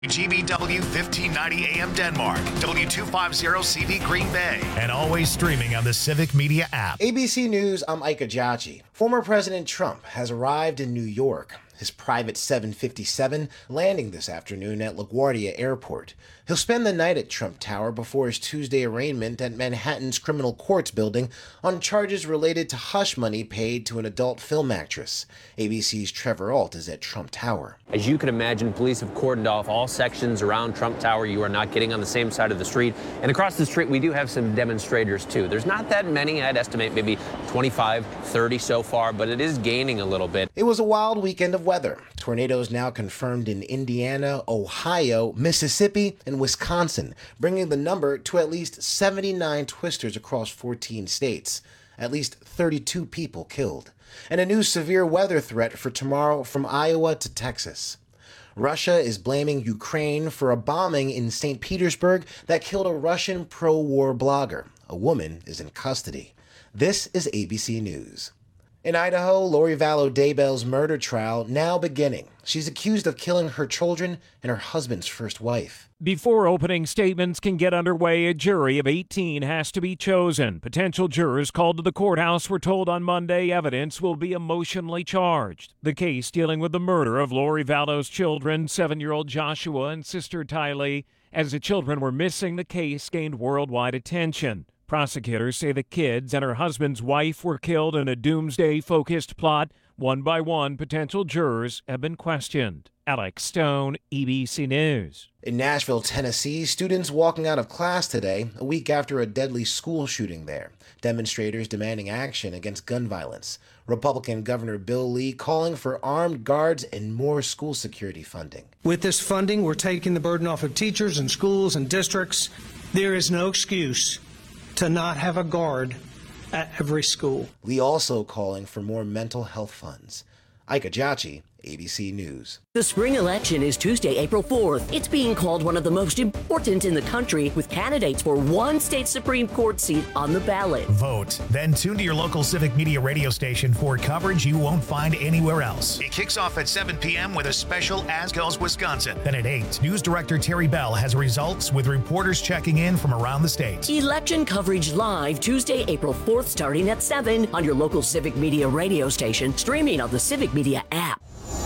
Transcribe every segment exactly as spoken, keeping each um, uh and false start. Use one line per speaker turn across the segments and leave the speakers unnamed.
G B W fifteen ninety A M Denmark, W two fifty C V Green Bay, and always streaming on the Civic Media app.
A B C News, I'm Ike Ajachi. Former President Trump has arrived in New York. His private seven fifty-seven landing this afternoon at LaGuardia Airport. He'll spend the night at Trump Tower before his Tuesday arraignment at Manhattan's Criminal Courts building on charges related to hush money paid to an adult film actress. A B C's Trevor Ault is at Trump Tower.
As you can imagine, police have cordoned off all sections around Trump Tower. You are not getting on the same side of the street. And across the street, we do have some demonstrators, too. There's not that many. I'd estimate maybe twenty-five, thirty so far, but it is gaining a little bit.
It was a wild weekend of weather. Tornadoes now confirmed in Indiana, Ohio, Mississippi, and Wisconsin, bringing the number to at least seventy-nine twisters across fourteen states. At least thirty-two people killed. And a new severe weather threat for tomorrow from Iowa to Texas. Russia is blaming Ukraine for a bombing in Saint Petersburg that killed a Russian pro-war blogger. A woman is in custody. This is A B C News. In Idaho, Lori Vallow Daybell's murder trial now beginning. She's accused of killing her children and her husband's first wife.
Before opening statements can get underway, a jury of eighteen has to be chosen. Potential jurors called to the courthouse were told on Monday evidence will be emotionally charged. The case dealing with the murder of Lori Vallow's children, seven-year-old Joshua and sister Tylee. As the children were missing, the case gained worldwide attention. Prosecutors say the kids and her husband's wife were killed in a doomsday-focused plot. One by one, potential jurors have been questioned. Alex Stone, A B C News.
In Nashville, Tennessee, students walking out of class today, a week after a deadly school shooting there. Demonstrators demanding action against gun violence. Republican Governor Bill Lee calling for armed guards and more school security funding.
With this funding, we're taking the burden off of teachers and schools and districts. There is no excuse to not have a guard at every school.
Lee also calling for more mental health funds. Ike Ajachi, A B C News.
The spring election is Tuesday, April fourth. It's being called one of the most important in the country, with candidates for one state Supreme Court seat on the ballot.
Vote. Then tune to your local Civic Media radio station for coverage you won't find anywhere else. It kicks off at seven p.m. with a special As Goes Wisconsin. Then at eight, News Director Terry Bell has results with reporters checking in from around the state.
Election coverage live Tuesday, April fourth, starting at seven on your local Civic Media radio station, streaming on the Civic Media app.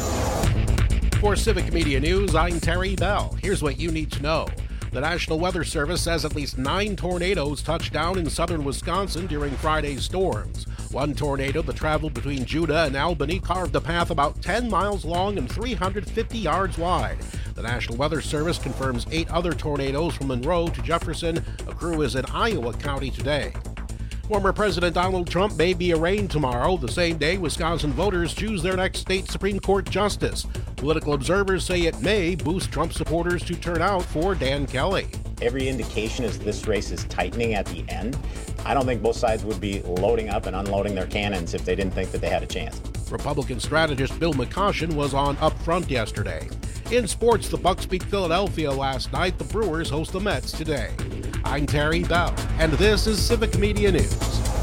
For Civic Media News, I'm Terry Bell. Here's what you need to know. The National Weather Service says at least nine tornadoes touched down in southern Wisconsin during Friday's storms. One tornado that traveled between Judah and Albany carved a path about ten miles long and three hundred fifty yards wide. The National Weather Service confirms eight other tornadoes from Monroe to Jefferson. A crew is in Iowa County today. Former President Donald Trump may be arraigned tomorrow, the same day Wisconsin voters choose their next state Supreme Court justice. Political observers say it may boost Trump supporters to turn out for Dan Kelly.
Every indication is this race is tightening at the end. I don't think both sides would be loading up and unloading their cannons if they didn't think that they had a chance.
Republican strategist Bill McCoshen was on Up Front yesterday. In sports, the Bucks beat Philadelphia last night. The Brewers host the Mets today. I'm Terry Bell, and this is Civic Media News.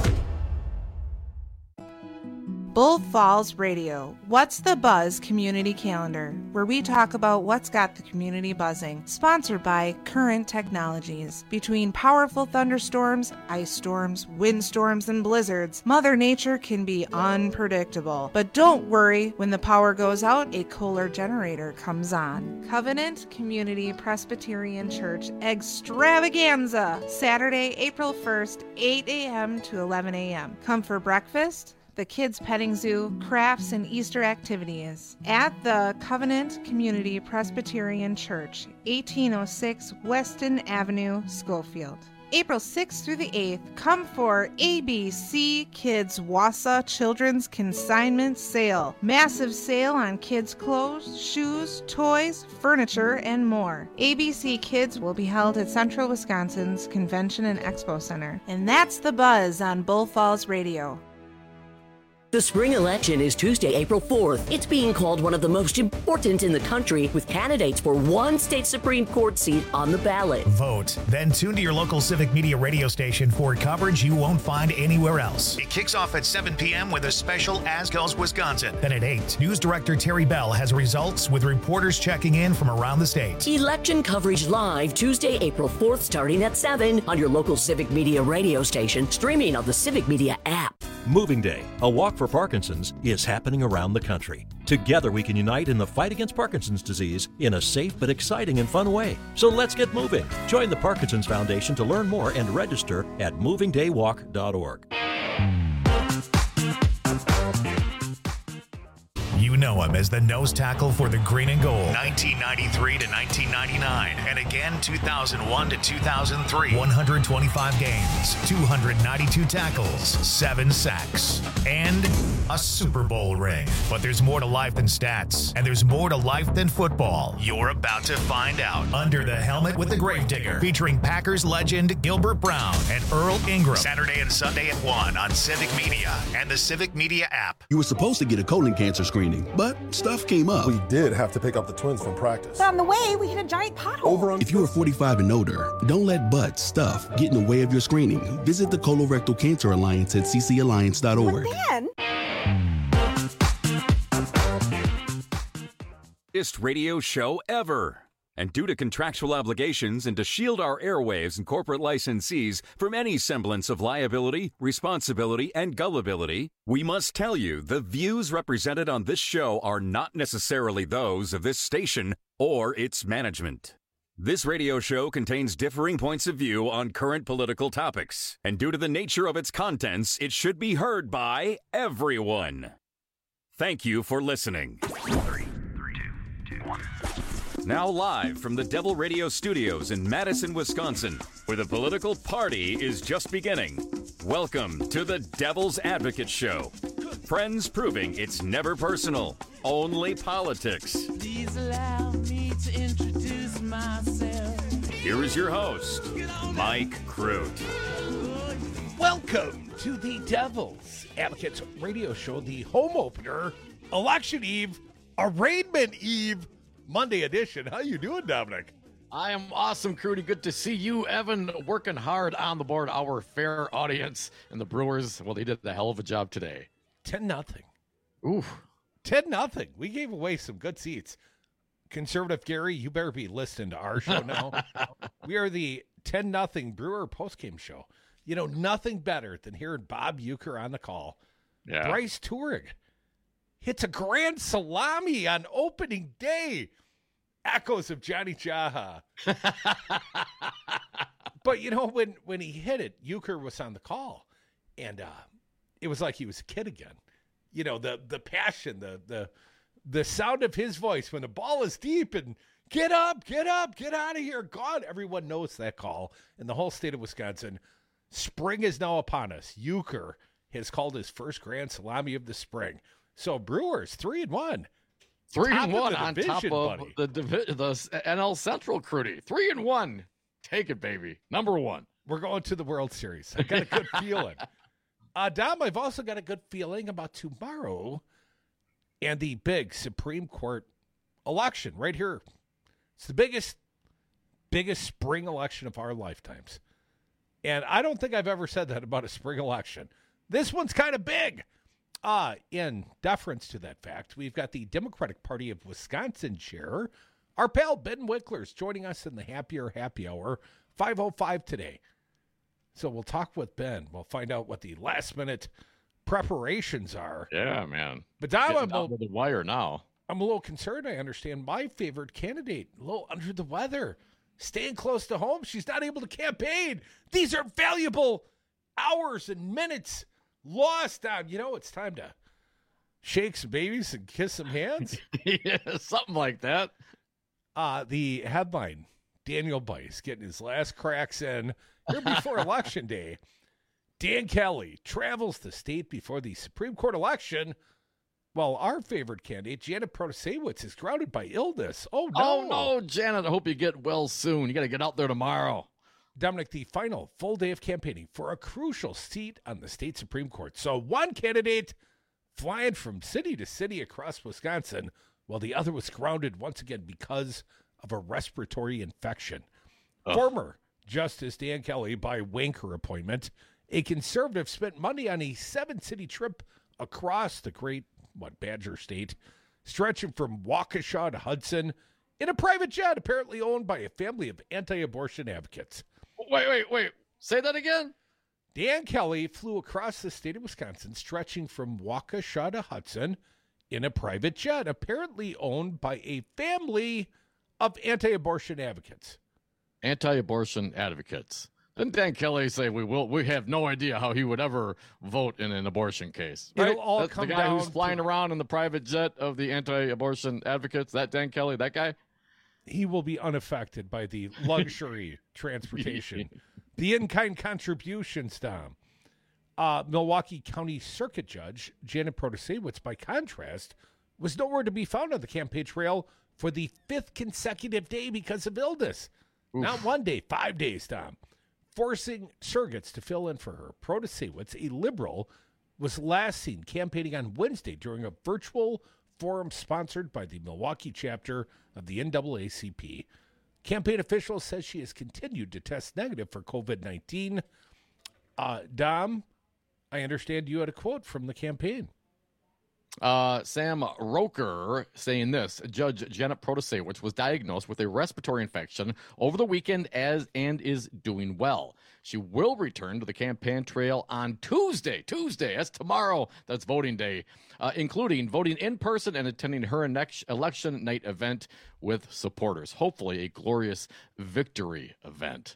Bull Falls Radio, What's the Buzz Community Calendar, where we talk about what's got the community buzzing. Sponsored by Current Technologies. Between powerful thunderstorms, ice storms, windstorms, and blizzards, Mother Nature can be unpredictable. But don't worry, when the power goes out, a Kohler generator comes on. Covenant Community Presbyterian Church Extravaganza, Saturday, April first, eight a.m. to eleven a.m. Come for breakfast, the kids' petting zoo, crafts, and Easter activities at the Covenant Community Presbyterian Church, eighteen oh six Weston Avenue, Schofield. April sixth through the eighth, come for A B C Kids Wausau Children's Consignment Sale. Massive sale on kids' clothes, shoes, toys, furniture, and more. A B C Kids will be held at Central Wisconsin's Convention and Expo Center. And that's the buzz on Bull Falls Radio.
The spring election is Tuesday, April fourth. It's being called one of the most important in the country, with candidates for one state Supreme Court seat on the ballot.
Vote. Then tune to your local Civic Media radio station for coverage you won't find anywhere else. It kicks off at seven p.m. with a special As Goes Wisconsin. Then at eight, News Director Terry Bell has results with reporters checking in from around the state.
Election coverage live Tuesday, April fourth, starting at seven on your local Civic Media radio station, streaming on the Civic Media app.
Moving Day, a walk for Parkinson's, is happening around the country. Together we can unite in the fight against Parkinson's disease in a safe but exciting and fun way. So let's get moving. Join the Parkinson's Foundation to learn more and register at moving day walk dot org.
You know him as the nose tackle for the Green and Gold, nineteen ninety-three to nineteen ninety-nine, and again two thousand one to two thousand three. one hundred twenty-five games, two hundred ninety-two tackles, seven sacks, and a Super Bowl ring. But there's more to life than stats, and there's more to life than football. You're about to find out. Under the Helmet with the Gravedigger, featuring Packers legend Gilbert Brown and Earl Ingram. Saturday and Sunday at one on Civic Media and the Civic Media app.
You were supposed to get a colon cancer screening, but stuff came up.
We did have to pick up the twins from practice.
But on the way, we hit a giant pothole.
Over on-
if you are forty-five and older, don't let butts, stuff, get in the way of your screening. Visit the Colorectal Cancer Alliance at c c alliance dot org.
Man.
Biggest radio show ever. And due to contractual obligations and to shield our airwaves and corporate licensees from any semblance of liability, responsibility, and gullibility, we must tell you the views represented on this show are not necessarily those of this station or its management. This radio show contains differing points of view on current political topics, and due to the nature of its contents, it should be heard by everyone. Thank you for listening. Three, three, two, two, one. Now live from the Devil Radio Studios in Madison, Wisconsin, where the political party is just beginning. Welcome to the Devil's Advocate Show. Friends proving it's never personal, only politics.
Please allow me to introduce myself.
Here is your host, Mike Crute.
Welcome to the Devil's Advocates Radio Show, the home opener, Election Eve, Arraignment Eve, Monday edition. How you doing, Dominic?
I am awesome, Crudy. Good to see you, Evan, working hard on the board. Our fair audience and the Brewers, well, they did a hell of a job today.
ten nothing.
Oof.
ten nothing. We gave away some good seats. Conservative Gary, you better be listening to our show now. We are the ten nothing Brewer postgame show. You know, nothing better than hearing Bob Uecker on the call.
Yeah.
Bryce Tourig hits a grand salami on opening day. Echoes of Johnny Jaha. But, you know, when, when he hit it, Uecker was on the call. And uh, it was like he was a kid again. You know, the the passion, the the the sound of his voice when the ball is deep and get up, get up, get out of here. God, everyone knows that call in the whole state of Wisconsin. Spring is now upon us. Uecker has called his first grand salami of the spring. So Brewers, three and one.
Three
Top
and
of
one
the
on
division,
top of
buddy.
the, divi- the N L Central, Crudy. Three and one. Take it, baby. Number one.
We're going to the World Series. I got a good feeling. Uh, Dom, I've also got a good feeling about tomorrow and the big Supreme Court election right here. It's the biggest, biggest spring election of our lifetimes. And I don't think I've ever said that about a spring election. This one's kind of big. Uh, in deference to that fact, we've got the Democratic Party of Wisconsin chair, our pal Ben Wickler's joining us in the Happier Happy Hour, five oh five today. So we'll talk with Ben. We'll find out what the last-minute preparations are.
Yeah, man.
But Dom,
Getting
I'm a,
down to the wire now.
I'm a little concerned. I understand my favorite candidate, a little under the weather, staying close to home. She's not able to campaign. These are valuable hours and minutes lost on. You know, it's time to shake some babies and kiss some hands.
Yeah, something like that.
Uh, the headline, Daniel Bice getting his last cracks in here before Election Day. Dan Kelly travels the state before the Supreme Court election, while our favorite candidate, Janet Protasewicz, is grounded by illness. Oh, no.
Oh, no, Janet. I hope you get well soon. You got to get out there tomorrow.
Dominic, the final full day of campaigning for a crucial seat on the state Supreme Court. So one candidate, flying from city to city across Wisconsin, while the other was grounded once again because of a respiratory infection. Oh. Former Justice Dan Kelly, by wanker appointment, a conservative, spent Monday on a seven-city trip across the great, what, Badger State, stretching from Waukesha to Hudson in a private jet apparently owned by a family of anti-abortion advocates.
Wait, wait, wait. Say that again?
Dan Kelly flew across the state of Wisconsin, stretching from Waukesha to Hudson in a private jet apparently owned by a family of anti-abortion advocates.
Anti-abortion advocates. Didn't Dan Kelly say we will? We have no idea how he would ever vote in an abortion case. Right?
It'll all
That's
come
the guy
down
who's flying
to...
around in the private jet of the anti-abortion advocates. That Dan Kelly, that guy.
He will be unaffected by the luxury transportation, the in-kind contributions, Tom. Uh, Milwaukee County Circuit Judge Janet Protasewicz, by contrast, was nowhere to be found on the campaign trail for the fifth consecutive day because of illness. Oof. Not one day, five days, Tom. Forcing surrogates to fill in for her. Protasewicz, a liberal, was last seen campaigning on Wednesday during a virtual forum sponsored by the Milwaukee chapter of the N double A C P. Campaign officials says she has continued to test negative for covid nineteen. Uh, Dom, I understand you had a quote from the campaign.
Uh, Sam Roker saying this: Judge Janet Protasewicz was diagnosed with a respiratory infection over the weekend as and is doing well. She will return to the campaign trail on Tuesday. Tuesday, that's tomorrow. That's voting day, uh, including voting in person and attending her next election night event with supporters. Hopefully, a glorious victory event.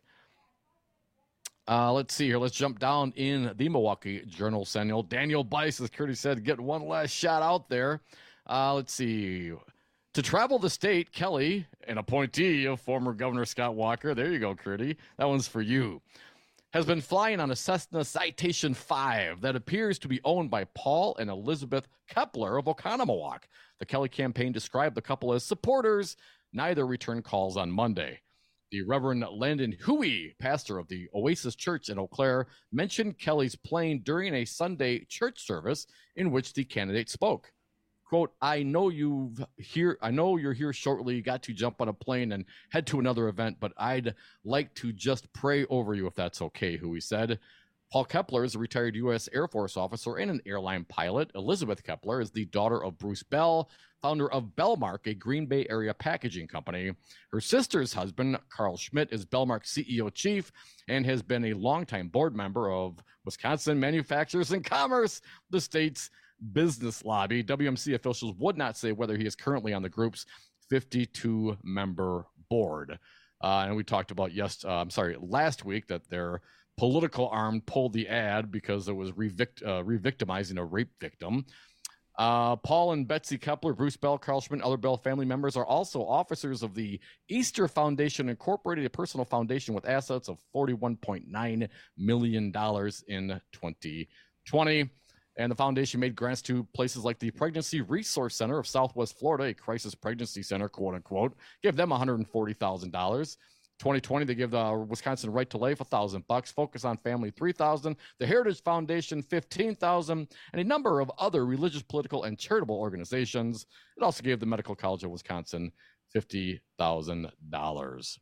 Uh, let's see here. Let's jump down in the Milwaukee Journal-Sentinel. Daniel Bice, as Curdy said, get one last shot out there. Uh, let's see. To travel the state, Kelly, an appointee of former Governor Scott Walker, there you go, Curdy. That one's for you, has been flying on a Cessna Citation five that appears to be owned by Paul and Elizabeth Kepler of Oconomowoc. The Kelly campaign described the couple as supporters. Neither returned calls on Monday. The Reverend Landon Huey, pastor of the Oasis Church in Eau Claire, mentioned Kelly's plane during a Sunday church service in which the candidate spoke. Quote, I know you've here. I know you're here shortly. You got to jump on a plane and head to another event, but I'd like to just pray over you if that's okay, Huey said. Paul Kepler is a retired U S Air Force officer and an airline pilot. Elizabeth Kepler is the daughter of Bruce Bell, founder of Bellmark, a Green Bay area packaging company. Her sister's husband, Carl Schmidt, is Bellmark's C E O chief and has been a longtime board member of Wisconsin Manufacturers and Commerce, the state's business lobby. W M C officials would not say whether he is currently on the group's fifty-two member board. Uh, and we talked about, yes, uh, I'm sorry, last week that their political arm pulled the ad because it was revict- uh, re-victimizing a rape victim. Uh, Paul and Betsy Kepler, Bruce Bell, Carl Schmidt, other Bell family members are also officers of the Easter Foundation Incorporated, a personal foundation with assets of forty-one point nine million dollars in twenty twenty. And the foundation made grants to places like the Pregnancy Resource Center of Southwest Florida, a crisis pregnancy center, quote unquote, give them one hundred forty thousand dollars. twenty twenty, they give the Wisconsin Right to Life a thousand bucks. Focus on Family three thousand. The Heritage Foundation fifteen thousand, and a number of other religious, political, and charitable organizations. It also gave the Medical College of Wisconsin fifty thousand dollars.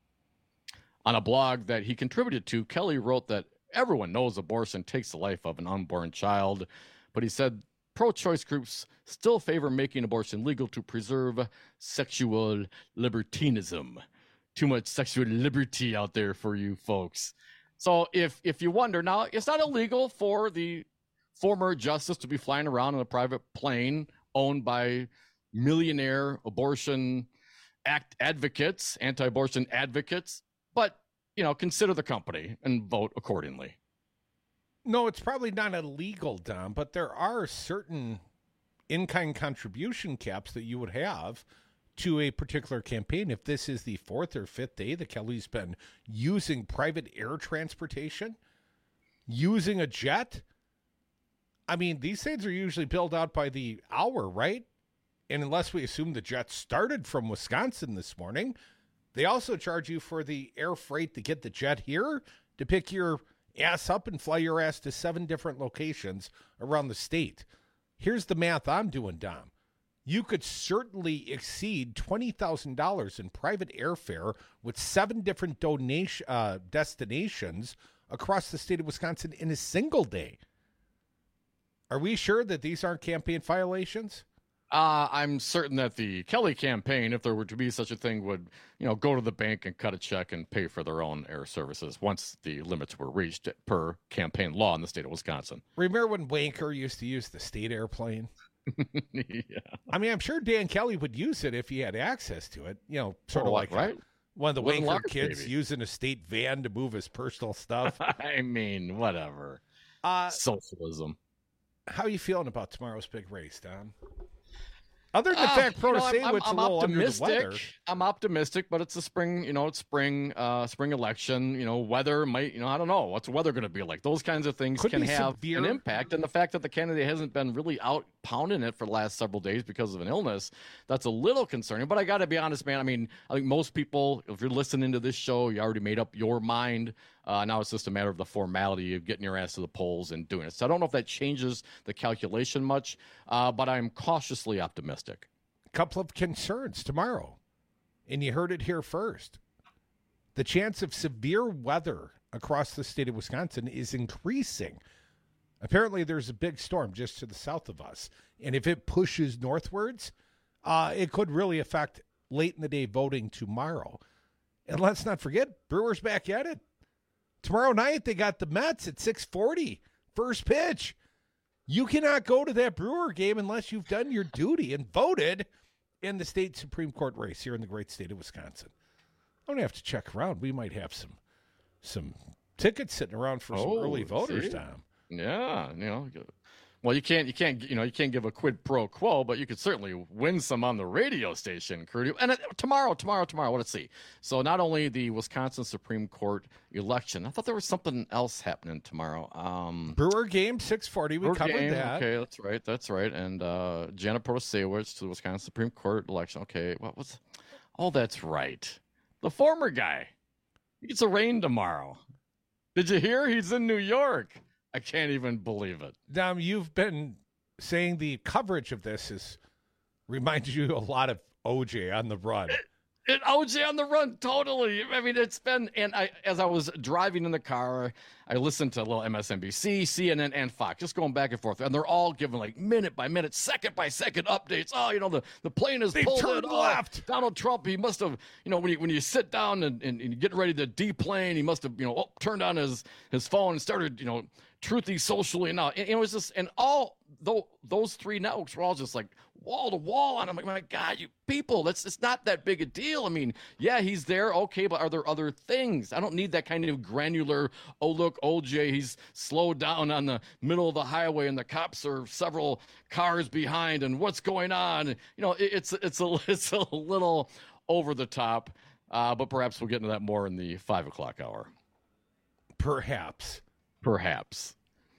On a blog that he contributed to, Kelly wrote that everyone knows abortion takes the life of an unborn child, but he said pro-choice groups still favor making abortion legal to preserve sexual libertinism. Too much sexual liberty out there for you folks. So if if you wonder, now it's not illegal for the former justice to be flying around in a private plane owned by millionaire abortion act advocates, anti-abortion advocates, but you know, consider the company and vote accordingly.
No, it's probably not illegal, Dom, but there are certain in-kind contribution caps that you would have to a particular campaign. If this is the fourth or fifth day that Kelly's been using private air transportation, using a jet, I mean, these things are usually billed out by the hour, right? And unless we assume the jet started from Wisconsin this morning, they also charge you for the air freight to get the jet here, to pick your ass up and fly your ass to seven different locations around the state. here's the math I'm doing, Dom. You could certainly exceed twenty thousand dollars in private airfare with seven different donation uh, destinations across the state of Wisconsin in a single day. Are we sure that these aren't campaign violations?
Uh, I'm certain that the Kelly campaign, if there were to be such a thing, would, you know, go to the bank and cut a check and pay for their own air services once the limits were reached per campaign law in the state of Wisconsin.
Remember when Wanker used to use the state airplane?
Yeah.
I mean, I'm sure Dan Kelly would use it if he had access to it. You know, sort
Oh,
of like
right?
one of the
Wasn't
Wanker
large,
kids
maybe.
using a state van to move his personal stuff.
I mean, whatever.
Uh,
Socialism.
How are you feeling about tomorrow's big race, Don? Other than the
Uh,
fact
you know, I'm-
Protasewicz
I'm,
a
I'm
little under the
optimistic.
weather.
I'm optimistic, but it's a spring, you know, it's spring, uh, spring election. You know, weather might, you know, I don't know. What's the weather going to be like? Those kinds of things
Could
can
be
have
severe.
an impact. And the fact that the candidate hasn't been really out pounding it for the last several days because of an illness, that's a little concerning. But I got to be honest, man. I mean, I think most people, if you're listening to this show, you already made up your mind. Uh, now it's just a matter of the formality of getting your ass to the polls and doing it. So I don't know if that changes the calculation much, uh, but I'm cautiously optimistic.
Couple of concerns tomorrow, and you heard it here first. The chance of severe weather across the state of Wisconsin is increasing. Apparently, there's a big storm just to the south of us, and if it pushes northwards, uh, it could really affect late in the day voting tomorrow. And let's not forget, Brewers back at it. Tomorrow night, they got the Mets at six forty, first pitch. You cannot go to that Brewer game unless you've done your duty and voted in the state Supreme Court race here in the great state of Wisconsin. I'm going to have to check around. We might have some some tickets sitting around for some
Oh,
early voters,
see?
Tom.
Yeah, you know, well, you can't, you can't, you know, you can't give a quid pro quo, but you could certainly win some on the radio station, Curdy. And uh, tomorrow, tomorrow, tomorrow. Let's see. So not only the Wisconsin Supreme Court election, I thought there was something else happening tomorrow. Um,
Brewer game, six forty. We
Brewer
covered
game,
that.
Okay, that's right, that's right. And uh, Janet Protasewicz to the Wisconsin Supreme Court election. Okay, what was? Oh, that's right. The former guy. He gets a rain tomorrow. Did you hear? He's in New York. I can't even believe it.
Dom, you've been saying the coverage of this is reminds you a lot of O J on the run.
It, O J on the run, totally. I mean, it's been, and I, as I was driving in the car, I listened to a little M S N B C, C N N, and Fox, just going back and forth, and they're all giving like minute by minute, second by second updates. Oh, you know, the, the plane is
They
pulled
turned
in. Oh,
left.
Donald Trump, he must have, you know, when you when you sit down and, and, and get ready to deplane, he must have, you know, oh, turned on his his phone and started, you know, truthy socially. Now, and it was just, and all though those three networks were all just like wall to wall, and I'm like, my God, you people, that's it's not that big a deal. I mean, yeah, he's there, okay, but are there other things? I don't need that kind of granular. Oh, look, O J, he's slowed down on the middle of the highway, and the cops are several cars behind, and what's going on? You know, it, it's it's a it's a little over the top, uh, but perhaps we'll get into that more in the five o'clock hour.
Perhaps.
Perhaps.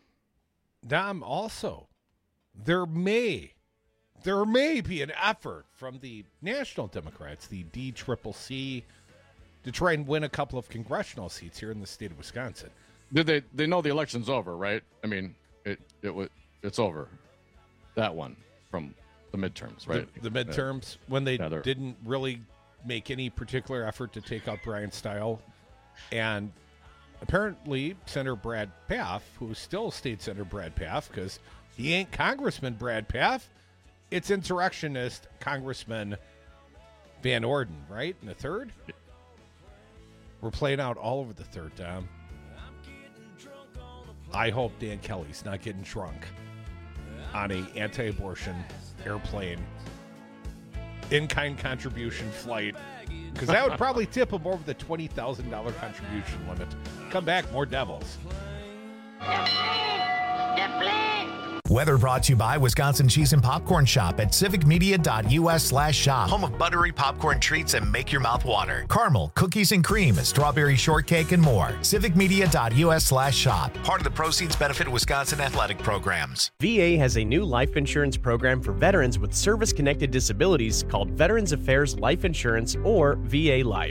Dom, also, there may, there may be an effort from the National Democrats, the D C C C, to try and win a couple of congressional seats here in the state of Wisconsin.
Did they? They know the election's over, right? I mean, it it was it's over. That one from the midterms, right?
The, the midterms, when they
Yeah, they're-
didn't really make any particular effort to take out Brian Stile, and apparently Senator Brad Pfaff, who is still State Senator Brad Pfaff, because he ain't Congressman Brad Pfaff, it's insurrectionist Congressman Van Orden, right? In the third? We're playing out all over the third, Tom. I hope Dan Kelly's not getting drunk on a anti-abortion airplane in-kind contribution flight, because that would probably tip him over the twenty thousand dollars contribution limit. Come back, more Devils.
Weather brought to you by Wisconsin Cheese and Popcorn Shop at civicmedia.us slash shop. Home of buttery popcorn treats and make your mouth water. Caramel, cookies and cream, strawberry shortcake, and more. civicmedia.us slash shop. Part of the proceeds benefit Wisconsin athletic programs.
V A has a new life insurance program for veterans with service-connected disabilities called Veterans Affairs Life Insurance, or V A Life.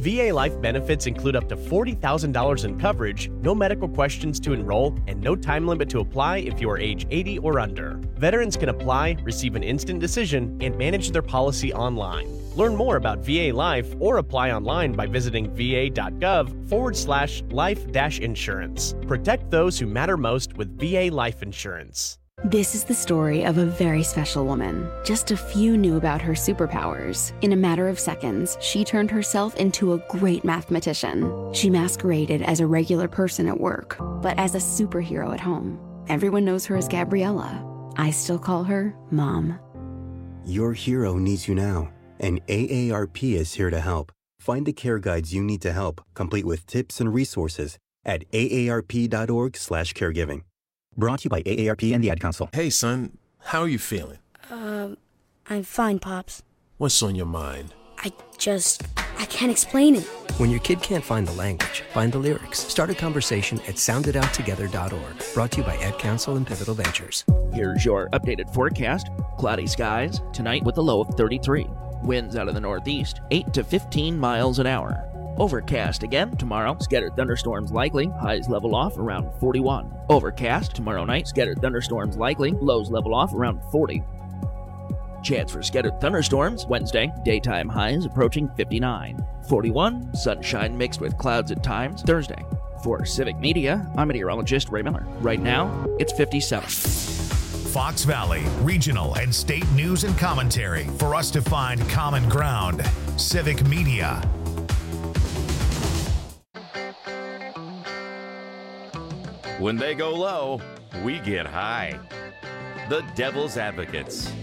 V A life benefits include up to forty thousand dollars in coverage, no medical questions to enroll, and no time limit to apply if you are age eighty or under. Veterans can apply, receive an instant decision, and manage their policy online. Learn more about V A Life or apply online by visiting va.gov forward slash life dash insurance. Protect those who matter most with V A Life Insurance.
This is the story of a very special woman. Just a few knew about her superpowers. In a matter of seconds, she turned herself into a great mathematician. She masqueraded as a regular person at work, but as a superhero at home. Everyone knows her as Gabriella. I still call her Mom.
Your hero needs you now, and A A R P is here to help. Find the care guides you need to help, complete with tips and resources at aarp.org slash caregiving. Brought to you by A A R P and the Ad Council.
Hey, son, how are you feeling?
Um, I'm fine, Pops.
What's on your mind?
I just, I can't explain it.
When your kid can't find the language, find the lyrics. Start a conversation at sound it out together dot org. Brought to you by Ad Council and Pivotal Ventures.
Here's your updated forecast. Cloudy skies, tonight with a low of thirty-three. Winds out of the northeast, eight to fifteen miles an hour. Overcast again tomorrow. Scattered thunderstorms likely. Highs level off around forty-one. Overcast tomorrow night. Scattered thunderstorms likely. Lows level off around forty. Chance for scattered thunderstorms Wednesday. Daytime highs approaching fifty-nine. forty-one. Sunshine mixed with clouds at times Thursday. For Civic Media, I'm meteorologist Ray Miller. Right now, it's fifty-seven.
Fox Valley, regional and state news and commentary for us to find common ground. Civic Media.
When they go low, we get high. The Devil's Advocates.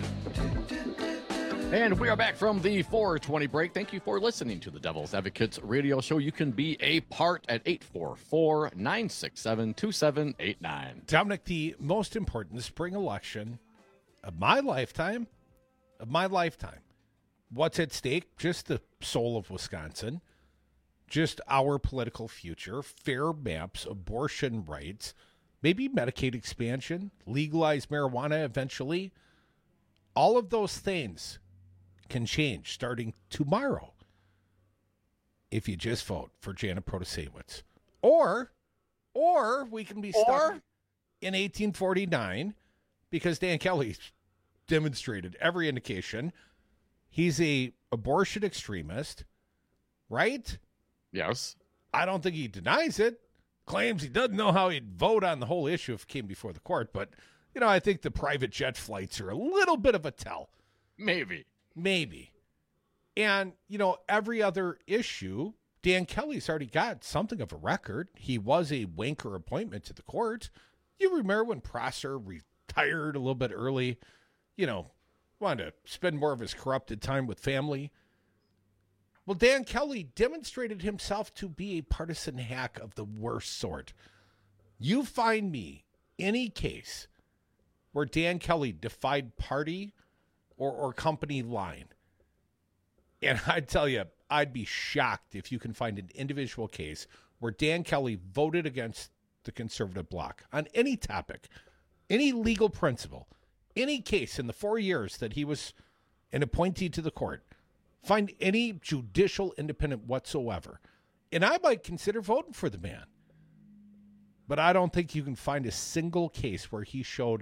And we are back from the four twenty break. Thank you for listening to the Devil's Advocates radio show. You can be a part at eight four four, nine six seven, two seven eight nine.
Dominic, the most important spring election of my lifetime, of my lifetime. What's at stake? Just the soul of Wisconsin. Just our political future, fair maps, abortion rights, maybe Medicaid expansion, legalize marijuana eventually. All of those things can change starting tomorrow if you just vote for Janet Protasewicz. Or, or we can be stuck or? in eighteen forty-nine because Dan Kelly demonstrated every indication he's a abortion extremist, right?
Yes.
I don't think he denies it. Claims he doesn't know how he'd vote on the whole issue if it came before the court. But, you know, I think the private jet flights are a little bit of a tell.
Maybe.
Maybe. And, you know, every other issue, Dan Kelly's already got something of a record. He was a wanker appointment to the court. You remember when Prosser retired a little bit early, you know, wanted to spend more of his corrupted time with family. Well, Dan Kelly demonstrated himself to be a partisan hack of the worst sort. You find me any case where Dan Kelly defied party or, or company line, and I'd tell you, I'd be shocked if you can find an individual case where Dan Kelly voted against the conservative bloc on any topic, any legal principle, any case in the four years that he was an appointee to the court. Find any judicial independent whatsoever. And I might consider voting for the man. But I don't think you can find a single case where he showed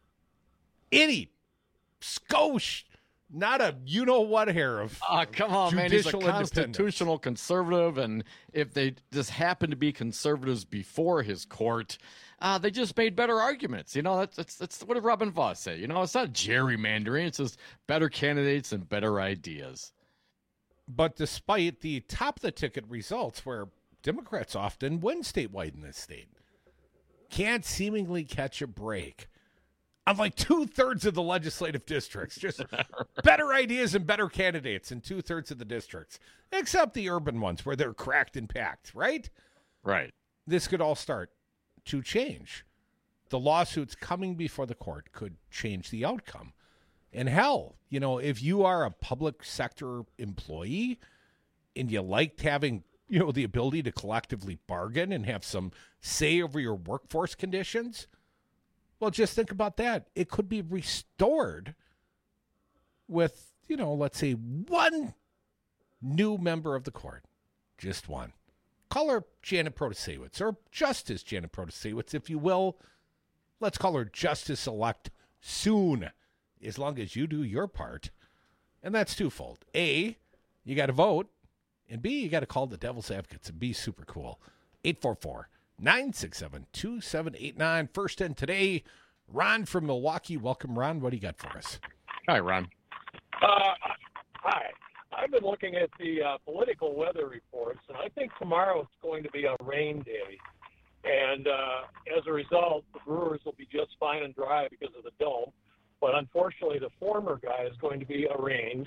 any skosh, not a you-know-what hair of
uh, come on, man. He's a
judicial
constitutional conservative, and if they just happen to be conservatives before his court, uh, they just made better arguments. You know, that's, that's, that's what did Robin Voss say? You know, it's not gerrymandering. It's just better candidates and better ideas.
But despite the top-of-the-ticket results where Democrats often win statewide in this state, can't seemingly catch a break on like two-thirds of the legislative districts. Just better ideas and better candidates in two-thirds of the districts, except the urban ones where they're cracked and packed, right?
Right.
This could all start to change. The lawsuits coming before the court could change the outcome. And hell, you know, if you are a public sector employee and you liked having, you know, the ability to collectively bargain and have some say over your workforce conditions, well, just think about that. It could be restored with, you know, let's say one new member of the court. Just one. Call her Janet Protasewicz, or Justice Janet Protasewicz, if you will. Let's call her Justice-elect soon, as long as you do your part. And that's twofold. A, you got to vote. And B, you got to call the Devil's Advocates and be super cool. eight four four, nine six seven, two seven eight nine. First in today, Ron from Milwaukee. Welcome, Ron. What do you got for us?
Hi, Ron.
Uh, hi. I've been looking at the uh, political weather reports, and I think tomorrow it's going to be a rain day. And uh, as a result, the Brewers will be just fine and dry because of the dome. But unfortunately, the former guy is going to be arraigned.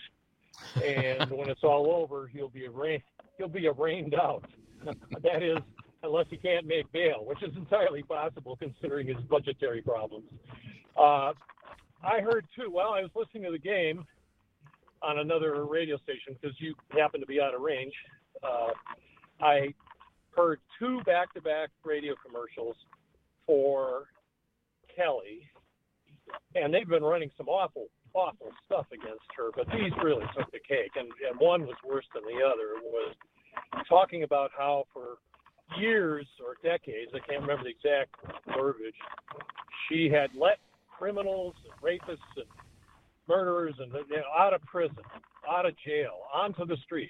And when it's all over, he'll be arraigned, he'll be arraigned out. That is, unless he can't make bail, which is entirely possible considering his budgetary problems. Uh, I heard, too, while I was listening to the game on another radio station, because you happen to be out of range, uh, I heard two back-to-back radio commercials for Kelly, and they've been running some awful awful stuff against her, but these really took the cake, and, and one was worse than the other. It was talking about how for years or decades, I can't remember the exact verbiage, she had let criminals and rapists and murderers and you know, out of prison, out of jail, onto the streets,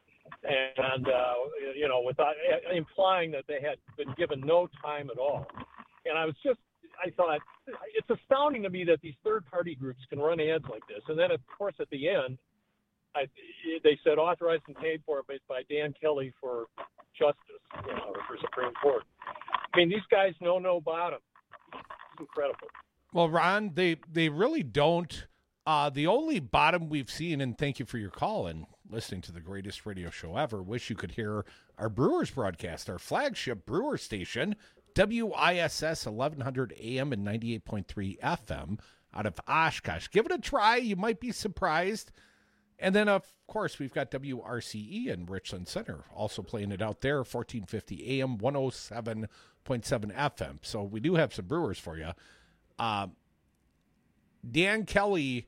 and uh, you know, without implying that they had been given no time at all. And I was just I thought, it's astounding to me that these third-party groups can run ads like this. And then, of course, at the end, I, they said authorized and paid for by Dan Kelly for justice, you know, or for Supreme Court. I mean, these guys know no bottom. It's incredible.
Well, Ron, they, they really don't. Uh, the only bottom we've seen, and thank you for your call and listening to the greatest radio show ever. Wish you could hear our Brewers broadcast, our flagship Brewer station, W I S S eleven hundred A M and ninety-eight point three F M out of Oshkosh. Give it a try. You might be surprised. And then, of course, we've got W R C E in Richland Center, also playing it out there, fourteen fifty A M, one oh seven point seven F M. So we do have some Brewers for you. Uh, Dan Kelly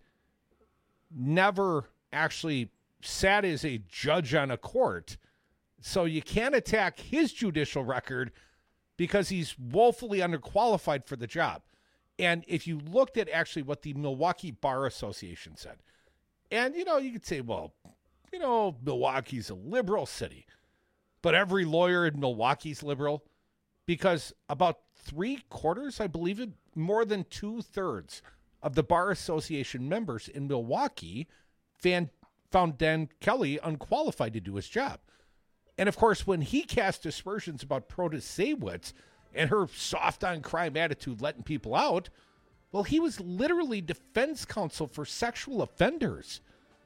never actually sat as a judge on a court, so you can't attack his judicial record because he's woefully underqualified for the job. And if you looked at actually what the Milwaukee Bar Association said, and, you know, you could say, well, you know, Milwaukee's a liberal city, but every lawyer in Milwaukee's liberal, because about three quarters, I believe it, more than two thirds of the Bar Association members in Milwaukee fan, found Dan Kelly unqualified to do his job. And, of course, when he cast aspersions about Protasewicz and her soft-on-crime attitude letting people out, well, he was literally defense counsel for sexual offenders.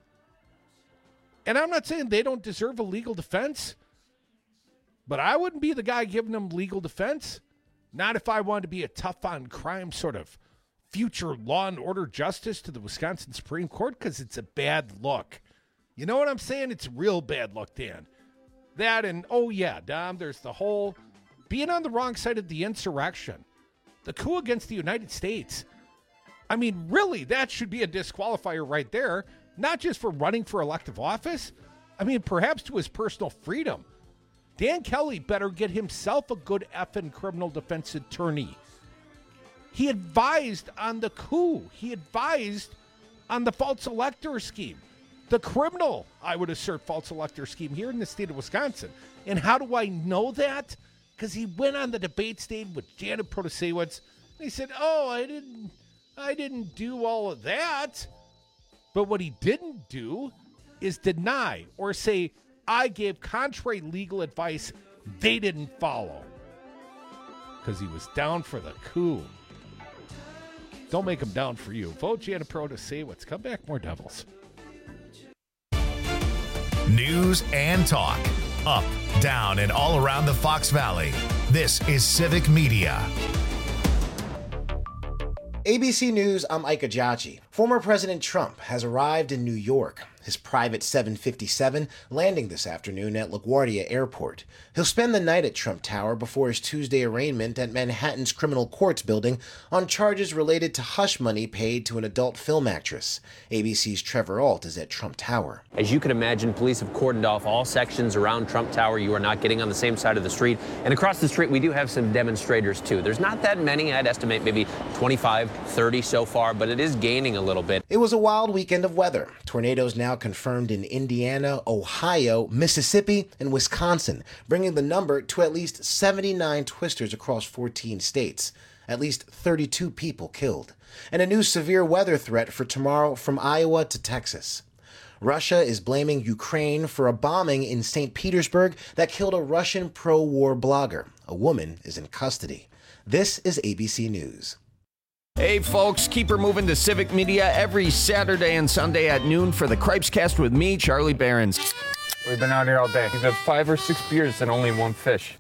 And I'm not saying they don't deserve a legal defense, but I wouldn't be the guy giving them legal defense. Not if I wanted to be a tough-on-crime sort of future law and order justice to the Wisconsin Supreme Court, because it's a bad look. You know what I'm saying? It's real bad look, Dan. That and, oh, yeah, Dom, there's the whole being on the wrong side of the insurrection, the coup against the United States. I mean, really, that should be a disqualifier right there, not just for running for elective office. I mean, perhaps to his personal freedom. Dan Kelly better get himself a good effing criminal defense attorney. He advised on the coup. He advised on the false elector scheme. The criminal, I would assert, false elector scheme here in the state of Wisconsin. And how do I know that? Because he went on the debate stage with Janet Protasewicz. And he said, oh, I didn't, I didn't do all of that. But what he didn't do is deny or say, I gave contrary legal advice they didn't follow. Because he was down for the coup. Don't make him down for you. Vote Janet Protasewicz. Come back, more Devils.
News and talk. Up, down, and all around the Fox Valley. This is Civic Media.
A B C News, I'm Ike Ajachi. Former President Trump has arrived in New York. his private seven fifty-seven landing this afternoon at LaGuardia Airport. He'll spend the night at Trump Tower before his Tuesday arraignment at Manhattan's Criminal Courts building on charges related to hush money paid to an adult film actress. A B C's Trevor Ault is at Trump Tower.
As you can imagine, police have cordoned off all sections around Trump Tower. You are not getting on the same side of the street. And across the street, we do have some demonstrators, too. There's not that many. I'd estimate maybe twenty-five, thirty so far, but it is gaining a little bit.
It was a wild weekend of weather. Tornadoes now confirmed in Indiana, Ohio, Mississippi, and Wisconsin, bringing the number to at least seventy-nine twisters across fourteen states. At least thirty-two people killed. And a new severe weather threat for tomorrow from Iowa to Texas. Russia is blaming Ukraine for a bombing in Saint Petersburg that killed a Russian pro-war blogger. A woman is in custody. This is A B C News.
Hey folks, keep her moving to Civic Media every Saturday and Sunday at noon for the Cripescast with me, Charlie Behrens.
We've been out here all day. We've had five or six beers and only one fish.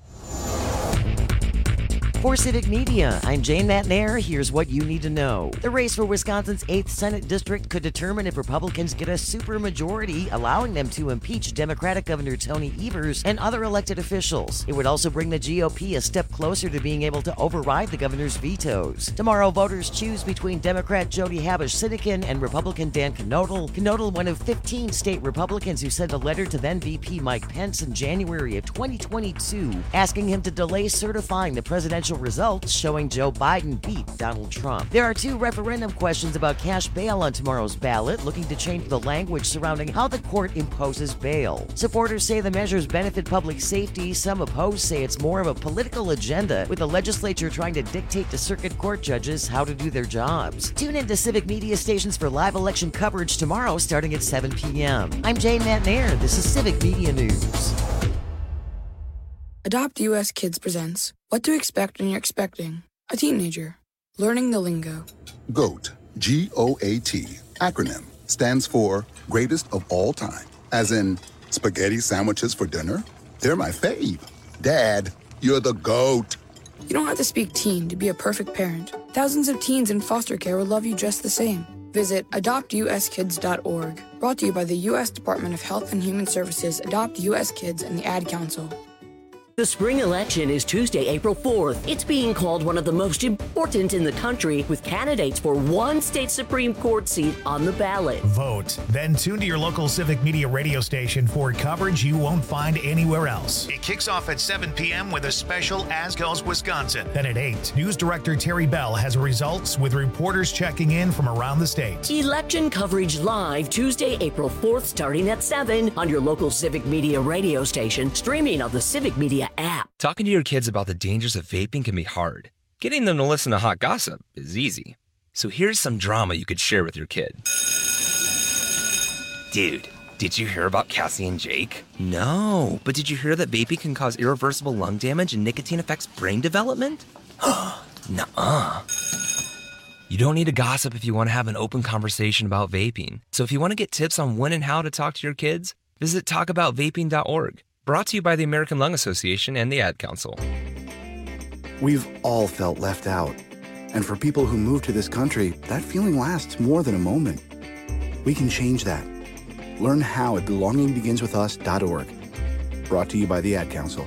For Civic Media, I'm Jane Matnair. Here's what you need to know. The race for Wisconsin's eighth Senate District could determine if Republicans get a supermajority, allowing them to impeach Democratic Governor Tony Evers and other elected officials. It would also bring the G O P a step closer to being able to override the governor's vetoes. Tomorrow, voters choose between Democrat Jody Habush-Sidikin and Republican Dan Knodel. Knodel, one of fifteen state Republicans who sent a letter to then V P Mike Pence in January of twenty twenty-two, asking him to delay certifying the presidential results showing Joe Biden beat Donald Trump. There are two referendum questions about cash bail on tomorrow's ballot, looking to change the language surrounding how the court imposes bail. Supporters say the measures benefit public safety. Some opposed say it's more of a political agenda, with the legislature trying to dictate to circuit court judges how to do their jobs. Tune in to Civic Media stations for live election coverage tomorrow starting at seven p.m. I'm Jane Matnair. This is Civic Media News.
Adopt U S Kids presents What to Expect When You're Expecting a Teenager. Learning the lingo.
GOAT, G O A T, acronym, stands for Greatest of All Time. As in, spaghetti sandwiches for dinner? They're my fave. Dad, you're the GOAT.
You don't have to speak teen to be a perfect parent. Thousands of teens in foster care will love you just the same. Visit adopt u s kids dot org. Brought to you by the U S Department of Health and Human Services, Adopt U S Kids, and the Ad Council.
The spring election is Tuesday, April fourth. It's being called one of the most important in the country, with candidates for one state Supreme Court seat on the ballot.
Vote. Then tune to your local Civic Media radio station for coverage you won't find anywhere else. It kicks off at seven p.m. with a special As Goes Wisconsin. Then at eight, News Director Terry Bell has results with reporters checking in from around the state.
Election coverage live Tuesday, April fourth, starting at seven on your local Civic Media radio station, streaming on the Civic Media app.
Talking to your kids about the dangers of vaping can be hard. Getting them to listen to hot gossip is easy. So here's some drama you could share with your kid. Dude, did you hear about Cassie and Jake? No, but did you hear that vaping can cause irreversible lung damage and nicotine affects brain development? Nuh-uh. You don't need to gossip if you want to have an open conversation about vaping. So if you want to get tips on when and how to talk to your kids, visit talk about vaping dot org. Brought to you by the American Lung Association and the Ad Council.
We've all felt left out. And for people who move to this country, that feeling lasts more than a moment. We can change that. Learn how at belonging begins with us dot org. Brought to you by the Ad Council.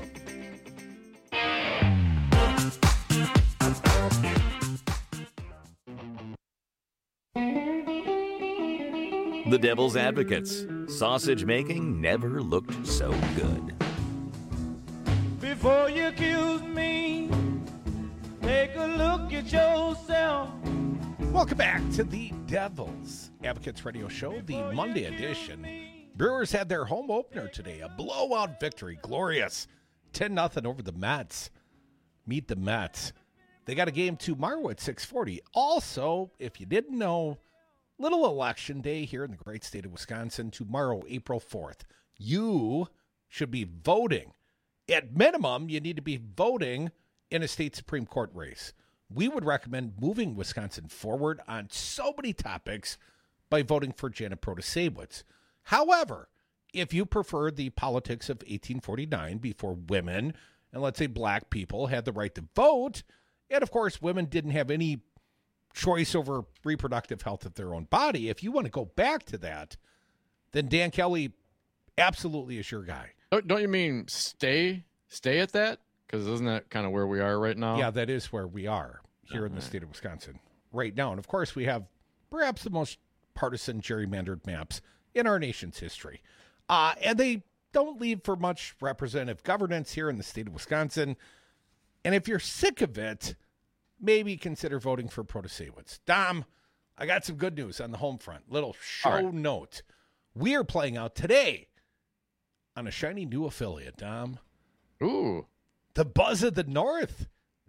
The Devil's Advocates. Sausage making never looked so good.
Before you accuse me, take a look at yourself.
Welcome back to the Devil's Advocates Radio Show, the Monday edition. Brewers had their home opener today, a blowout victory, glorious, ten nothing over the Mets. Meet the Mets. They got a game tomorrow at six forty. Also, if you didn't know, little election day here in the great state of Wisconsin tomorrow, April fourth. You should be voting. At minimum, you need to be voting in a state Supreme Court race. We would recommend moving Wisconsin forward on so many topics by voting for Janet Protasewicz. However, if you prefer the politics of eighteen forty-nine, before women and let's say black people had the right to vote, and of course women didn't have any choice over reproductive health of their own body, if you want to go back to that, then Dan Kelly absolutely is your guy.
Don't, don't you mean stay stay at that? Because isn't that kind of where we are right now?
Yeah, that is where we are here in the state of Wisconsin right now. And, of course, we have perhaps the most partisan gerrymandered maps in our nation's history. Uh, and they don't leave for much representative governance here in the state of Wisconsin. And if you're sick of it, maybe consider voting for Protasiewicz. Dom, I got some good news on the home front. Little show right. note. We are playing out today on a shiny new affiliate, Dom.
Ooh.
The Buzz of the North,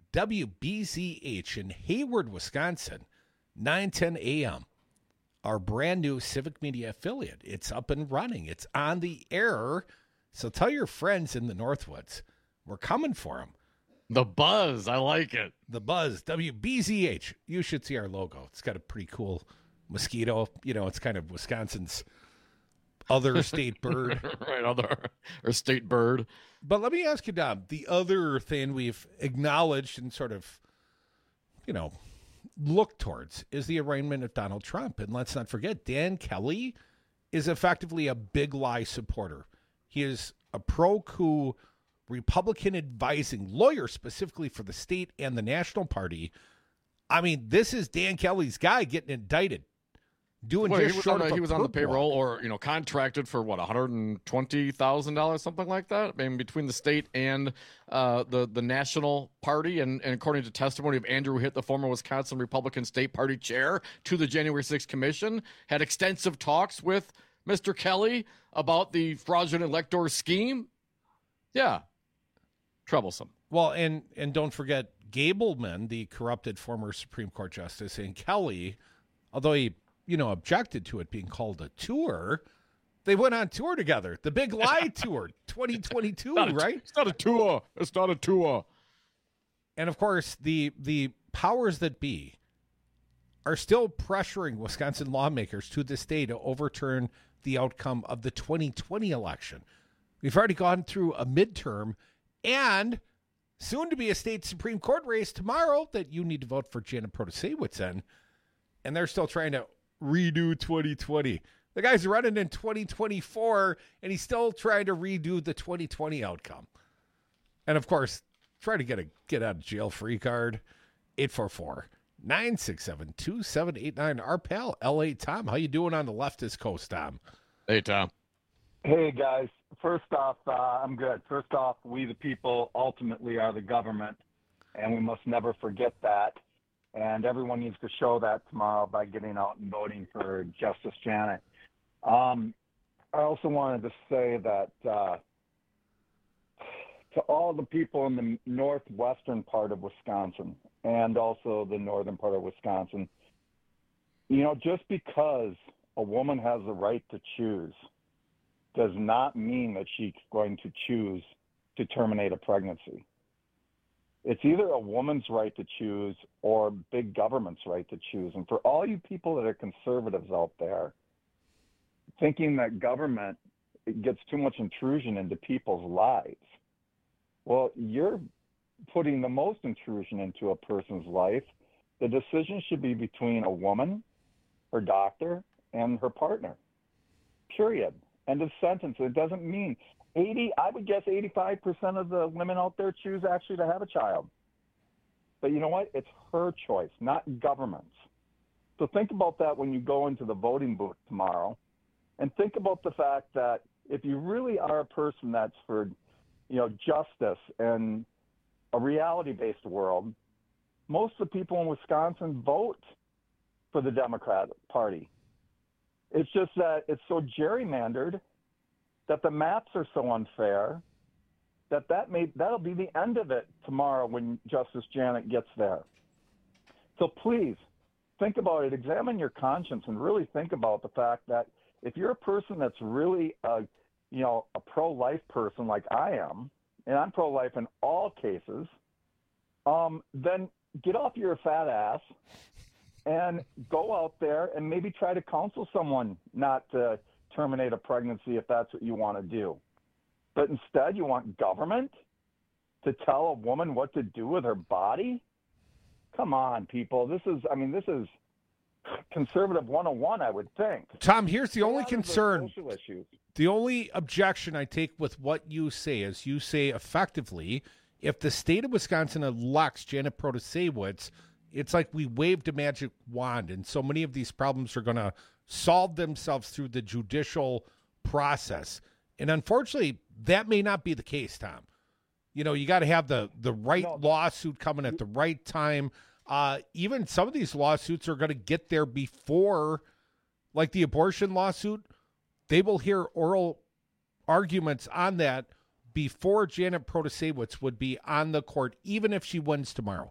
W B Z H in Hayward, Wisconsin, nine ten a.m. Our brand new Civic Media affiliate. It's up and running. It's on the air. So tell your friends in the Northwoods. We're coming for them.
The Buzz. I like it.
The Buzz, W B Z H. You should see our logo. It's got a pretty cool mosquito. You know, it's kind of Wisconsin's other state bird.
Right, other or state bird.
But let me ask you, Dom, the other thing we've acknowledged and sort of, you know, looked towards is the arraignment of Donald Trump. And let's not forget, Dan Kelly is effectively a big lie supporter. He is a pro-coup Republican advising lawyer specifically for the state and the national party. I mean, this is Dan Kelly's guy getting indicted. Doing
well,
just
he was,
short
on,
of
the,
a
he was on the
perp walk.
payroll or, you know, contracted for, what, one hundred twenty thousand dollars, something like that? I mean, between the state and uh, the, the national party. And, and according to testimony of Andrew Hitt, the former Wisconsin Republican State Party chair to the January sixth commission, had extensive talks with Mister Kelly about the fraudulent elector scheme. Yeah. Troublesome.
Well, and, and don't forget Gableman, the corrupted former Supreme Court justice, and Kelly, although he you know, objected to it being called a tour, they went on tour together. The Big Lie Tour, twenty twenty-two,
it's
right?
It's not a tour. It's not a tour.
And, of course, the the powers that be are still pressuring Wisconsin lawmakers to this day to overturn the outcome of the twenty twenty election. We've already gone through a midterm and soon to be a state Supreme Court race tomorrow that you need to vote for Janet Protasiewicz in. And they're still trying to redo twenty twenty. The guy's running in twenty twenty-four, and he's still trying to redo the twenty twenty outcome. And, of course, try to get a get out of jail free card. eight four four, nine six seven, two seven eight nine. Our pal, L A Tom. How you doing on the leftist coast, Tom?
Hey, Tom.
Hey, guys. First off, uh, I'm good. First off, we the people ultimately are the government, and we must never forget that. And everyone needs to show that tomorrow by getting out and voting for Justice Janet. Um, I also wanted to say that uh, to all the people in the northwestern part of Wisconsin and also the northern part of Wisconsin, you know, just because a woman has the right to choose does not mean that she's going to choose to terminate a pregnancy. It's either a woman's right to choose or big government's right to choose. And for all you people that are conservatives out there, thinking that government gets too much intrusion into people's lives, well, you're putting the most intrusion into a person's life. The decision should be between a woman, her doctor, and her partner. Period. End of sentence. It doesn't mean eighty, I would guess eighty-five percent of the women out there choose actually to have a child. But you know what? It's her choice, not government's. So think about that when you go into the voting booth tomorrow. And think about the fact that if you really are a person that's for, you know, justice and a reality-based world, most of the people in Wisconsin vote for the Democratic Party. It's just that it's so gerrymandered that the maps are so unfair that, that may, that'll be the end of it tomorrow when Justice Janet gets there. So please, think about it. Examine your conscience and really think about the fact that if you're a person that's really a, you know, a pro-life person like I am, and I'm pro-life in all cases, um, then get off your fat ass and go out there and maybe try to counsel someone not to terminate a pregnancy if that's what you want to do. But instead, you want government to tell a woman what to do with her body? Come on, people. This is, I mean, this is, conservative one oh one, I would think.
Tom, here's the
A
only
lot of the
concern.
social issues.
The only objection I take with what you say is you say effectively, if the state of Wisconsin elects Janet Protasiewicz, it's like we waved a magic wand, and so many of these problems are going to solve themselves through the judicial process. And unfortunately, that may not be the case, Tom. You know, you got to have the, the right no. lawsuit coming at the right time. Uh, even some of these lawsuits are going to get there before, like the abortion lawsuit, they will hear oral arguments on that before Janet Protasiewicz would be on the court, even if she wins tomorrow.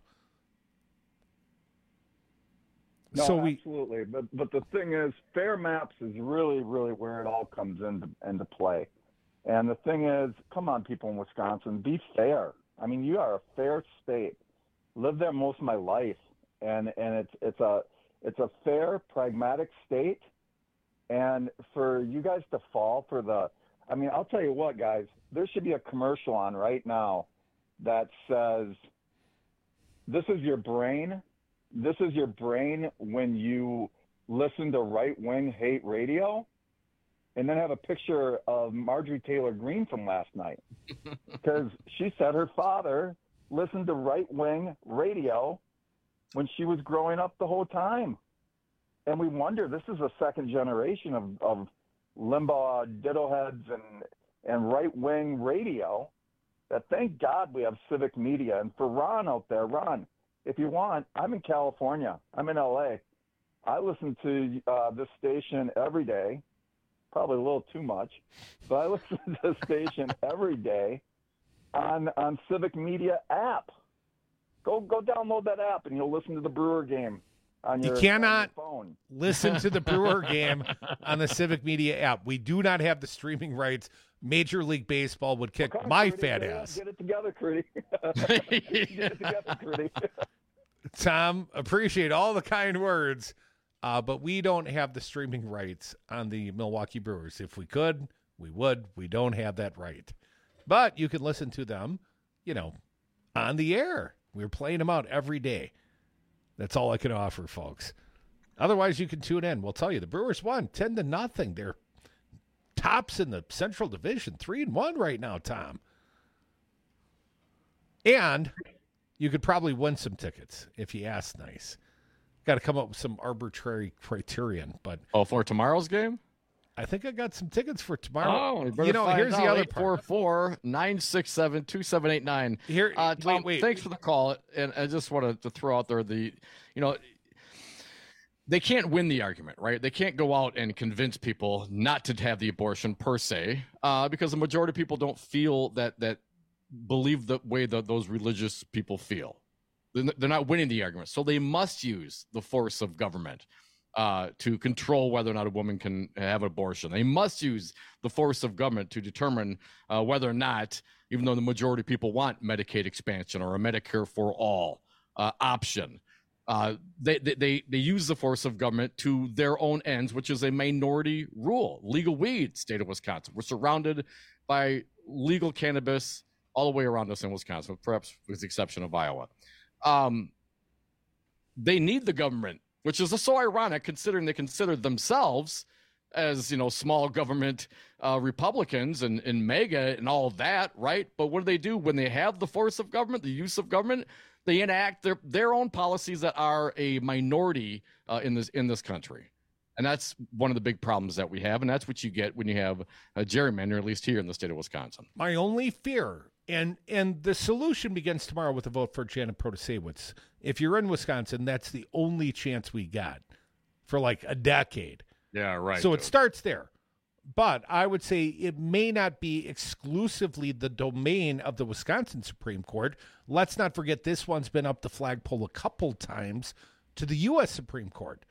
No,
so we,
absolutely. But but the thing is, fair maps is really, really where it all comes into into play. And the thing is, come on, people in Wisconsin, be fair. I mean, you are a fair state. Lived there most of my life, and and it's it's a it's a fair, pragmatic state. And for you guys to fall for the, I mean, I'll tell you what, guys, there should be a commercial on right now that says, "This is your brain. This is your brain when you listen to right-wing hate radio," and then have a picture of Marjorie Taylor Greene from last night, because she said her father listened to right-wing radio when she was growing up the whole time. And we wonder, this is a second generation of, of Limbaugh ditto heads and, and right-wing radio, that thank God we have civic media. And for Ron out there, Ron, if you want, I'm in California. I'm in L A. I listen to uh, this station every day, probably a little too much, but I listen to this station every day on on Civic Media app. Go go download that app and you'll listen to the Brewer game on your,
you cannot
on your phone.
Listen to the Brewer game on the Civic Media app. We do not have the streaming rights. Major League Baseball would kick
Okay,
my
Crudy,
fat
get
ass.
It, get it together, Crudy. Get it together, Crudy.
Tom, appreciate all the kind words, uh, but we don't have the streaming rights on the Milwaukee Brewers. If we could, we would. We don't have that right. But you can listen to them, you know, on the air. We're playing them out every day. That's all I can offer, folks. Otherwise, you can tune in. We'll tell you the Brewers won ten to nothing. They're tops in the Central Division, three and one right now, Tom. And you could probably win some tickets if you ask nice. Got to come up with some arbitrary criterion, but
oh, for tomorrow's game,
I think I got some tickets for tomorrow.
Oh, you,
you know, here's the other part.
four four, nine six seven, two seven eight nine.
Here,
uh, Tom,
wait, wait.
Thanks for the call, and I just wanted to throw out there the, you know, they can't win the argument, right? They can't go out and convince people not to have the abortion per se, uh, because the majority of people don't feel that that believe the way that those religious people feel. They're not winning the argument, so they must use the force of government uh, to control whether or not a woman can have an abortion. They must use the force of government to determine uh, whether or not, even though the majority of people want Medicaid expansion or a Medicare for all uh, option, uh, they, they they use the force of government to their own ends, which is a minority rule. Legal weed, state of Wisconsin. We're surrounded by legal cannabis all the way around us in Wisconsin, perhaps with the exception of Iowa. Um, they need the government, which is so ironic considering they consider themselves as, you know, small government uh, Republicans and, and MAGA and all of that, right? But what do they do when they have the force of government, the use of government? They enact their their own policies that are a minority uh, in this in this country. And that's one of the big problems that we have, and that's what you get when you have a gerrymander, at least here in the state of Wisconsin.
My only fear, and and the solution begins tomorrow with a vote for Janet Protasiewicz. If you're in Wisconsin, that's the only chance we got for like a decade.
Yeah, right.
So
dude.
it starts there. But I would say it may not be exclusively the domain of the Wisconsin Supreme Court. Let's not forget this one's been up the flagpole a couple times to the U S Supreme Court.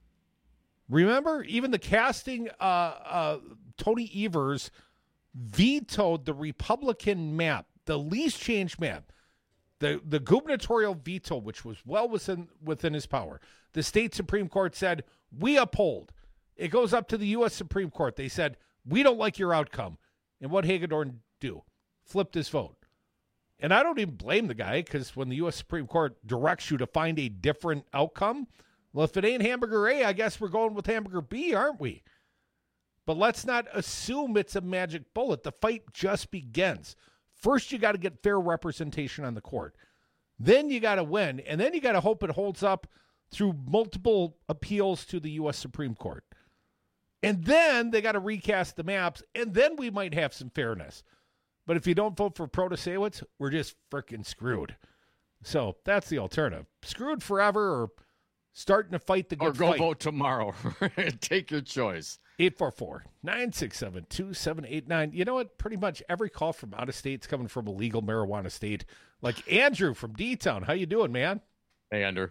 Remember, even the casting, uh, uh, Tony Evers vetoed the Republican map, the least change map, the, the gubernatorial veto, which was well within, within his power. The state Supreme Court said, we uphold. It goes up to the U S Supreme Court. They said, we don't like your outcome. And what Hagedorn do? Flipped his vote. And I don't even blame the guy, because when the U S Supreme Court directs you to find a different outcome, Well, if it ain't hamburger A, I guess we're going with hamburger B, aren't we? But let's not assume it's a magic bullet. The fight just begins. First, you got to get fair representation on the court. Then you got to win, and then you got to hope it holds up through multiple appeals to the U S Supreme Court. And then they got to recast the maps, and then we might have some fairness. But if you don't vote for Protasewicz, we're just freaking screwed. So that's the alternative. Screwed forever or starting to fight the good
Or go
fight.
vote tomorrow. Take your choice.
eight four four, nine six seven, two seven eight nine. You know what? Pretty much every call from out of state is coming from a legal marijuana state. Like Andrew from D-Town. How you doing, man?
Hey, Andrew.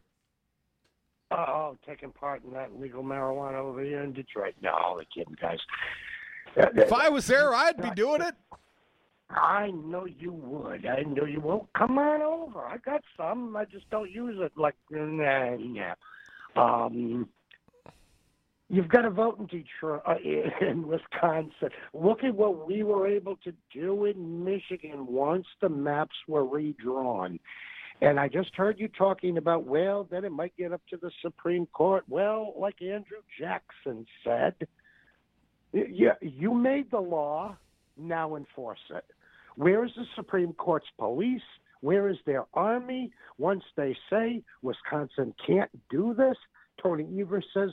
Oh, taking part in that legal marijuana over here in Detroit. No, the kidding, guys.
If I was there, I'd be doing it.
I know you would. I know you will. Come on over. I got some. I just don't use it like, nah, nah. Um, you've got to vote in Detroit, uh, in Wisconsin. Look at what we were able to do in Michigan once the maps were redrawn. And I just heard you talking about, well, then it might get up to the Supreme Court. Well, like Andrew Jackson said, yeah, you made the law, now enforce it. Where is the Supreme Court's police? Where is their army? Once they say Wisconsin can't do this, Tony Evers says,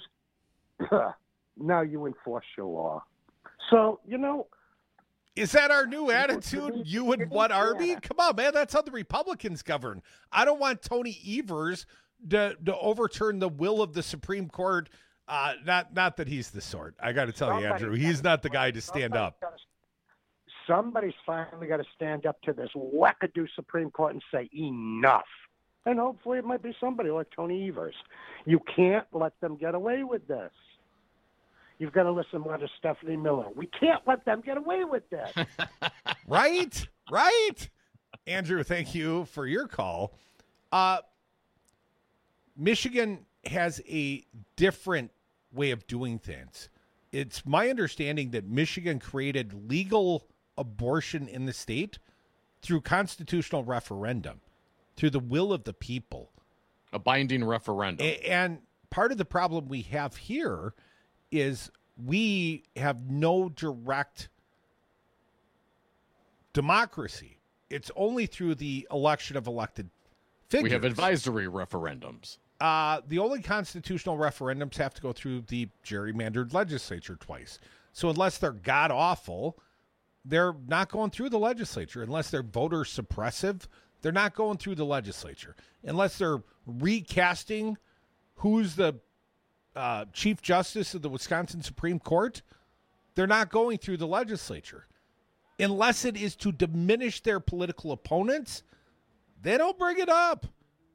now you enforce your law. So, you know,
is that our new attitude? You and what army? Come on, man. That's how the Republicans govern. I don't want Tony Evers to, to overturn the will of the Supreme Court. Uh, not not that he's the sort. I got to tell you, Andrew, he's not the guy to stand up.
Somebody's finally got to stand up to this wackadoo Supreme Court and say enough. And hopefully it might be somebody like Tony Evers. You can't let them get away with this. You've got to listen more to Stephanie Miller. We can't let them get away with this.
Right? Right? Andrew, thank you for your call. Uh, Michigan has a different way of doing things. It's my understanding that Michigan created legal abortion in the state through constitutional referendum, through the will of the people.
A binding referendum.
A- and part of the problem we have here is we have no direct democracy. It's only through the election of elected figures.
We have advisory referendums.
Uh, the only constitutional referendums have to go through the gerrymandered legislature twice. So unless they're god-awful, they're not going through the legislature. Unless they're voter suppressive, they're not going through the legislature. Unless they're recasting who's the uh, Chief Justice of the Wisconsin Supreme Court, they're not going through the legislature. Unless it is to diminish their political opponents, they don't bring it up.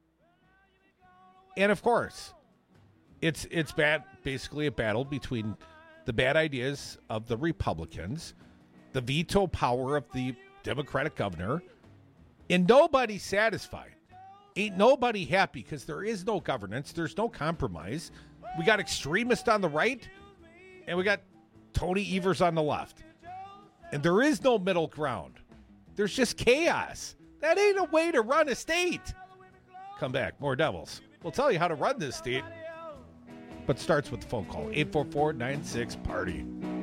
And of course, it's it's bad, basically a battle between the bad ideas of the Republicans, the veto power of the Democratic governor, and nobody's satisfied. Ain't nobody happy because there is no governance. There's no compromise. We got extremists on the right, and we got Tony Evers on the left. And there is no middle ground. There's just chaos. That ain't a way to run a state. Come back. More Devils. We'll tell you how to run this state. But starts with the phone call. eight four four, nine six, party.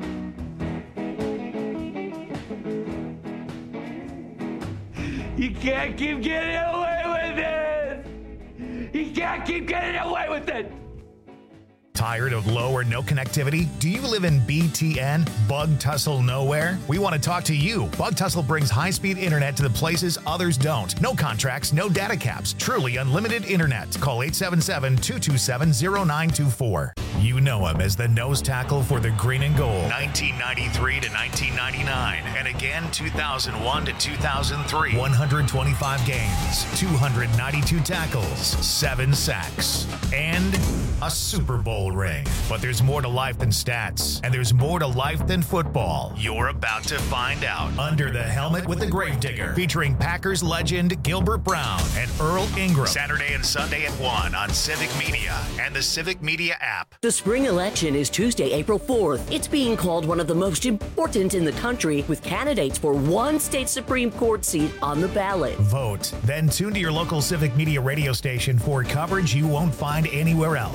You can't keep getting away with it. You can't keep getting away with it.
Tired of low or no connectivity? Do you live in B T N, Bug Tussle Nowhere? We want to talk to you. Bug Tussle brings high-speed internet to the places others don't. No contracts, no data caps. Truly unlimited internet. Call eight seven seven, two two seven, zero nine two four. You know him as the nose tackle for the green and gold. nineteen ninety-three to nineteen ninety-nine. And again, two thousand one to two thousand three. one hundred twenty-five games, two hundred ninety-two tackles, seven sacks, and a Super Bowl ring. But there's more to life than stats, and there's more to life than football. You're about to find out. Under the Helmet with the Gravedigger, featuring Packers legend Gilbert Brown and Earl Ingram. Saturday and Sunday at one on Civic Media and the Civic Media app.
The spring election is Tuesday, April fourth. It's being called one of the most important in the country, with candidates for one state Supreme Court seat on the ballot.
Vote. Then tune to your local Civic Media radio station for coverage you won't find anywhere else.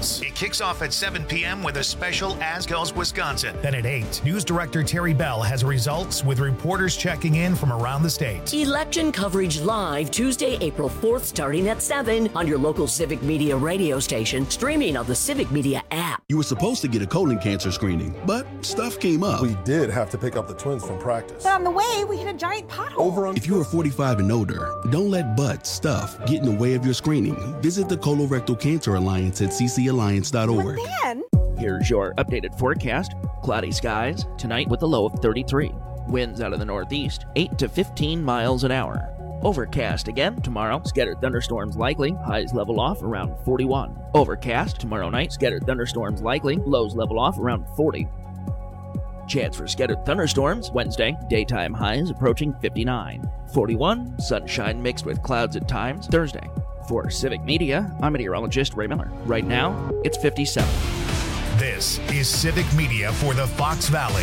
else. It kicks off at seven p.m. with a special As Goes Wisconsin. Then at eight, News Director Terry Bell has results with reporters checking in from around the state.
Election coverage live Tuesday, April fourth, starting at seven on your local Civic Media radio station, streaming on the Civic Media app.
You were supposed to get a colon cancer screening, but stuff came up.
We did have to pick up the twins from practice.
But on the way, we hit a giant pothole.
Over on-
if you are forty-five and older, don't let butt stuff get in the way of your screening. Visit the Colorectal Cancer Alliance at c c alliance dot org.
But then...
Here's your updated forecast. Cloudy skies, tonight with a low of thirty-three. Winds out of the northeast, eight to fifteen miles an hour. Overcast again tomorrow. Scattered thunderstorms likely. Highs level off around forty-one. Overcast tomorrow night. Scattered thunderstorms likely. Lows level off around forty. Chance for scattered thunderstorms Wednesday. Daytime highs approaching fifty-nine. forty-one. Sunshine mixed with clouds at times Thursday. For Civic Media, I'm meteorologist Ray Miller. Right now, it's fifty-seven.
This is Civic Media for the Fox Valley.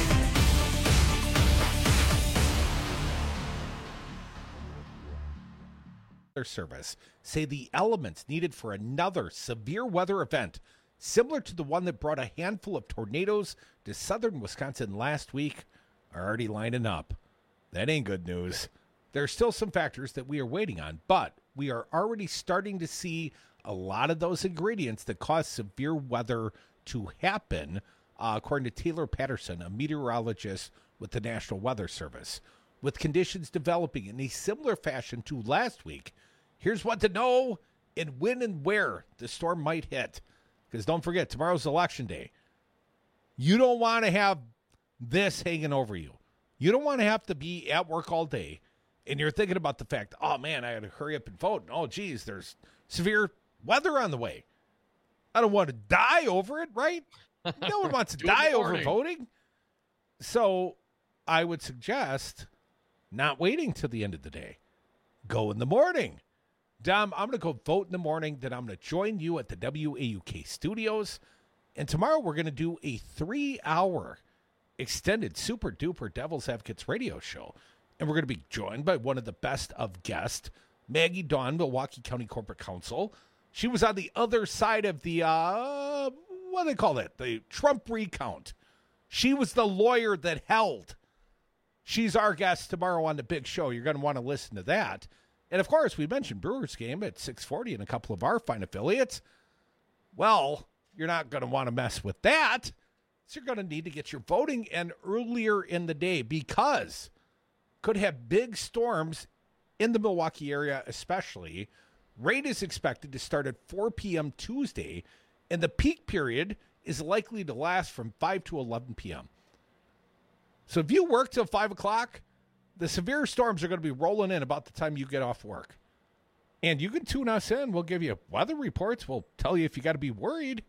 Service say the elements needed for another severe weather event similar to the one that brought a handful of tornadoes to southern Wisconsin last week are already lining up. That ain't good news. There are still some factors that we are waiting on, but we are already starting to see a lot of those ingredients that cause severe weather to happen, uh, according to Taylor Patterson, a meteorologist with the National Weather Service. With conditions developing in a similar fashion to last week, here's what to know and when and where the storm might hit. Because don't forget, tomorrow's election day. You don't want to have this hanging over you. You don't want to have to be at work all day and you're thinking about the fact, oh, man, I got to hurry up and vote. And, oh, geez, there's severe weather on the way. I don't want to die over it, right? No one wants to die over voting. So I would suggest not waiting till the end of the day. Go in the morning. Dom, I'm going to go vote in the morning. Then I'm going to join you at the W A U K studios. And tomorrow we're going to do a three-hour extended Super Duper Devil's Advocates radio show. And we're going to be joined by one of the best of guests, Maggie Dawn, Milwaukee County Corporate Counsel. She was on the other side of the, uh, what do they call it? The Trump recount. She was the lawyer that held. She's our guest tomorrow on the big show. You're going to want to listen to that. And, of course, we mentioned Brewers game at six forty and a couple of our fine affiliates. Well, you're not going to want to mess with that. So you're going to need to get your voting in earlier in the day because could have big storms in the Milwaukee area especially. Rain is expected to start at four p.m. Tuesday, and the peak period is likely to last from five to eleven p.m. So if you work till five o'clock, the severe storms are going to be rolling in about the time you get off work. And you can tune us in. We'll give you weather reports. We'll tell you if you got to be worried.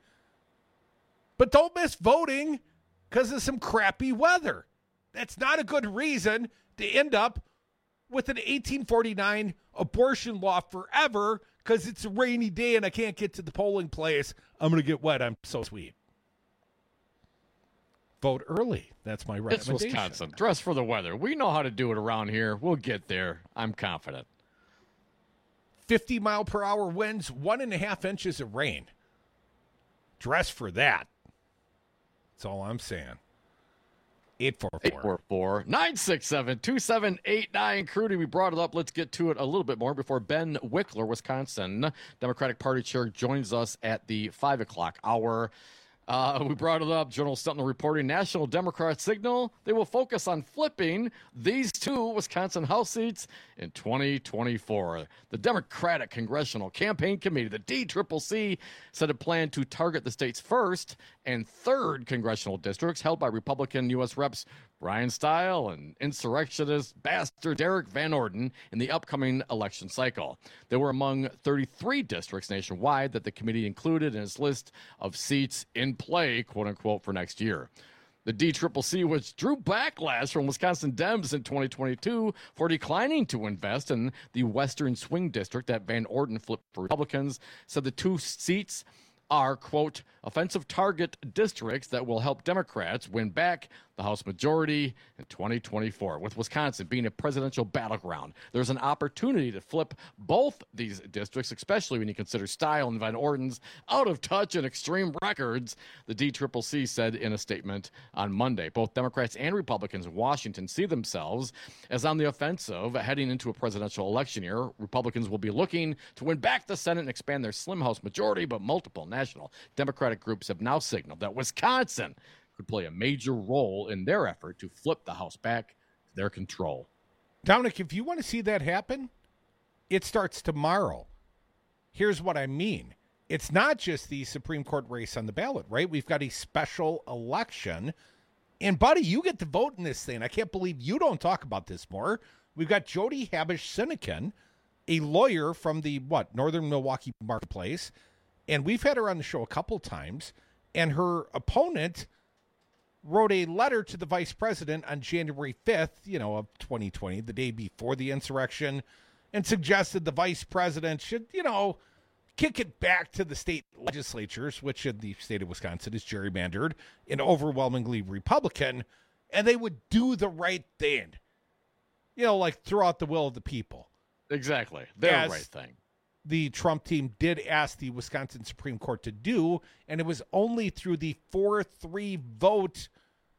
But don't miss voting because of some crappy weather. That's not a good reason to end up with an eighteen forty-nine abortion law forever because it's a rainy day and I can't get to the polling place. I'm going to get wet. I'm so sweet. Vote early. That's my recommendation.
It's Wisconsin. Dress for the weather. We know how to do it around here. We'll get there. I'm confident.
fifty mile per hour winds, one and a half inches of rain. Dress for that. That's all I'm saying. eight four four.
nine six seven, two seven eight nine. Crudy, we brought it up. Let's get to it a little bit more before Ben Wickler, Wisconsin Democratic Party Chair, joins us at the five o'clock hour. Uh, we brought it up. Journal Sentinel reporting National Democrats signal they will focus on flipping these two Wisconsin House seats in twenty twenty-four. The Democratic Congressional Campaign Committee, the D C C C, said it planned to target the state's first and third congressional districts held by Republican U S Reps Brian Stile and insurrectionist bastard Derek Van Orden in the upcoming election cycle. They were among thirty-three districts nationwide that the committee included in its list of seats in play, quote unquote, for next year. The D C C C, which drew backlash from Wisconsin Dems in twenty twenty-two for declining to invest in the Western Swing District that Van Orden flipped for Republicans, said the two seats are, quote, offensive target districts that will help Democrats win back the House majority in twenty twenty-four. With Wisconsin being a presidential battleground, there's an opportunity to flip both these districts, especially when you consider Style and Van Orden's out of touch and extreme records, the D C C C said in a statement on Monday. Both Democrats and Republicans in Washington see themselves as on the offensive heading into a presidential election year. Republicans will be looking to win back the Senate and expand their slim House majority, but multiple national Democratic groups have now signaled that Wisconsin could play a major role in their effort to flip the House back to their control.
Dominic, if you want to see that happen, it starts tomorrow. Here's what I mean. It's not just the Supreme Court race on the ballot, right? We've got a special election. And, buddy, you get to vote in this thing. I can't believe you don't talk about this more. We've got Jody Habush-Sinekin, a lawyer from the, what, Northern Milwaukee Marketplace. And we've had her on the show a couple times. And her opponent wrote a letter to the vice president on January fifth, you know, of twenty twenty, the day before the insurrection, and suggested the vice president should, you know, kick it back to the state legislatures, which in the state of Wisconsin is gerrymandered and overwhelmingly Republican, and they would do the right thing. You know, like throw out the will of the people.
Exactly. Their
As
right thing.
The Trump team did ask the Wisconsin Supreme Court to do, and it was only through the four three vote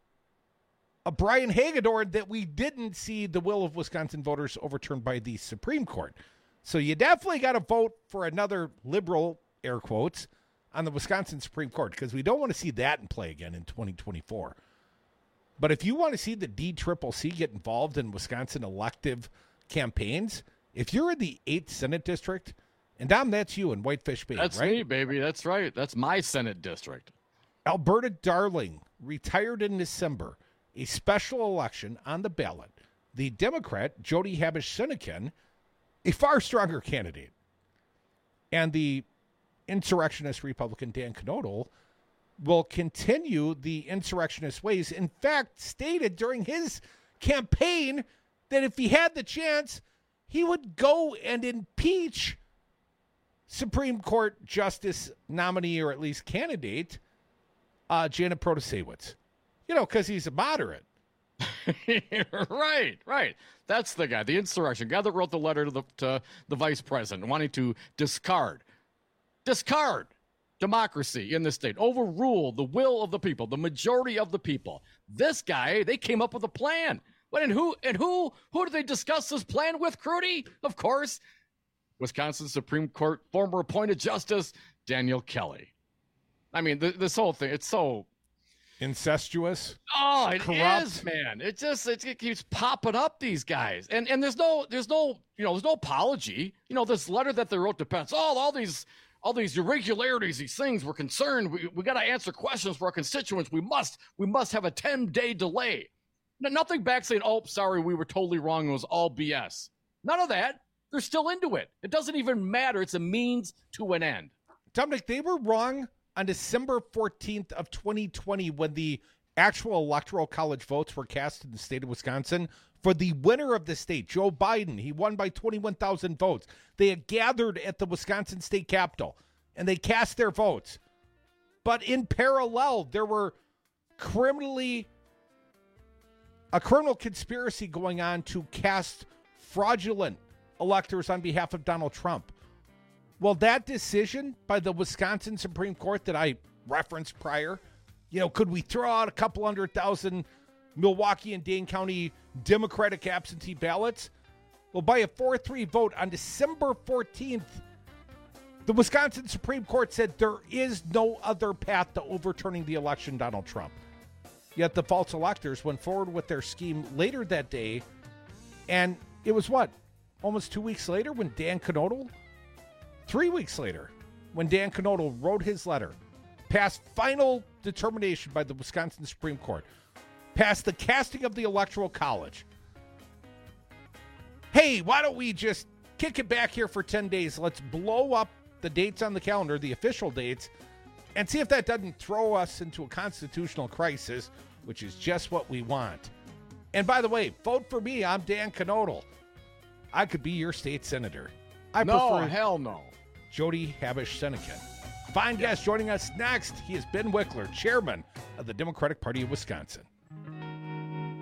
of Brian Hagedorn that we didn't see the will of Wisconsin voters overturned by the Supreme Court. So you definitely got to vote for another liberal, air quotes, on the Wisconsin Supreme Court, because we don't want to see that in play again in twenty twenty-four. But if you want to see the D C C C get involved in Wisconsin elective campaigns, if you're in the eighth Senate District, and Dom, that's you in Whitefish Bay,
That's
right?
me, baby. That's right. That's my Senate district.
Alberta Darling retired in December. A special election on the ballot. The Democrat, Jody Habush-Sinekin, a far stronger candidate. And the insurrectionist Republican Dan Knodl will continue the insurrectionist ways. In fact, stated during his campaign that if he had the chance, he would go and impeach Supreme Court Justice nominee, or at least candidate, uh, Janet Protasewicz. You know, because he's a moderate.
Right, right. That's the guy, the insurrection guy that wrote the letter to the to the vice president, wanting to discard, discard democracy in the state, overrule the will of the people, the majority of the people. This guy, they came up with a plan. But and who and who who did they discuss this plan with, Crudy? Of course, Wisconsin Supreme Court former appointed Justice Daniel Kelly. I mean, th- this whole thing, it's so
incestuous.
Oh, it
corrupt.
is, man. It just it, it keeps popping up, these guys, and and there's no there's no you know there's no apology. You know, this letter that they wrote to Pence, all all these all these irregularities, these things. We're concerned. We we got to answer questions for our constituents. We must we must have a ten day delay. No, nothing back saying, oh, sorry, we were totally wrong. It was all B S. None of that. They're still into it. It doesn't even matter. It's a means to an end.
Dominic, they were wrong on December fourteenth of twenty twenty when the actual electoral college votes were cast in the state of Wisconsin for the winner of the state, Joe Biden. He won by twenty-one thousand votes. They had gathered at the Wisconsin State Capitol, and they cast their votes. But in parallel, there were criminally a criminal conspiracy going on to cast fraudulent electors on behalf of Donald Trump. Well, that decision by the Wisconsin Supreme Court that I referenced prior, you know, could we throw out a couple hundred thousand Milwaukee and Dane County Democratic absentee ballots? Well, by a four three vote on December fourteenth, the Wisconsin Supreme Court said there is no other path to overturning the election, Donald Trump. Yet the false electors went forward with their scheme later that day, and it was what? Almost two weeks later when Dan Knodl, three weeks later, when Dan Knodl wrote his letter, passed final determination by the Wisconsin Supreme Court, passed the casting of the Electoral College. Hey, why don't we just kick it back here for ten days? Let's blow up the dates on the calendar, the official dates, and see if that doesn't throw us into a constitutional crisis, which is just what we want. And by the way, vote for me. I'm Dan Knodl. I could be your state senator. I
no,
prefer
hell no.
Jody Habush-Sinekin. Fine guest joining us next. He is Ben Wickler, chairman of the Democratic Party of Wisconsin.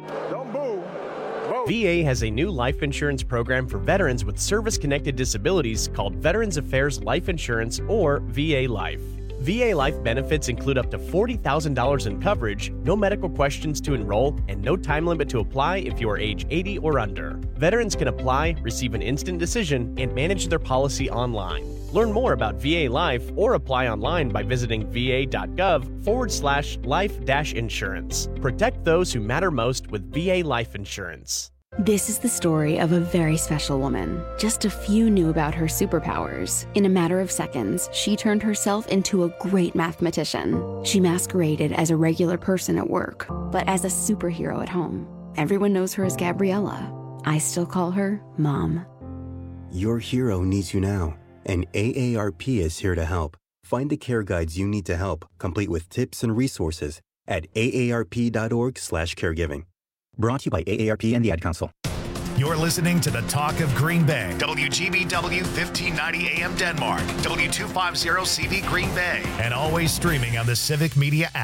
Don't boo.
V A has a new life insurance program for veterans with service-connected disabilities called Veterans Affairs Life Insurance, or V A Life. V A Life benefits include up to forty thousand dollars in coverage, no medical questions to enroll, and no time limit to apply if you are age eighty or under. Veterans can apply, receive an instant decision, and manage their policy online. Learn more about V A Life or apply online by visiting va.gov forward slash life dash insurance. Protect those who matter most with V A Life Insurance.
This is the story of a very special woman. Just a few knew about her superpowers. In a matter of seconds, she turned herself into a great mathematician. She masqueraded as a regular person at work, but as a superhero at home. Everyone knows her as Gabriella. I still call her Mom.
Your hero needs you now, and A A R P is here to help. Find the care guides you need to help, complete with tips and resources at A A R P dot org slash caregiving. Brought to you by A A R P and the Ad Council.
You're listening to the Talk of Green Bay. W G B W fifteen ninety A M Denmark. W two fifty C B Green Bay. And always streaming on the Civic Media app.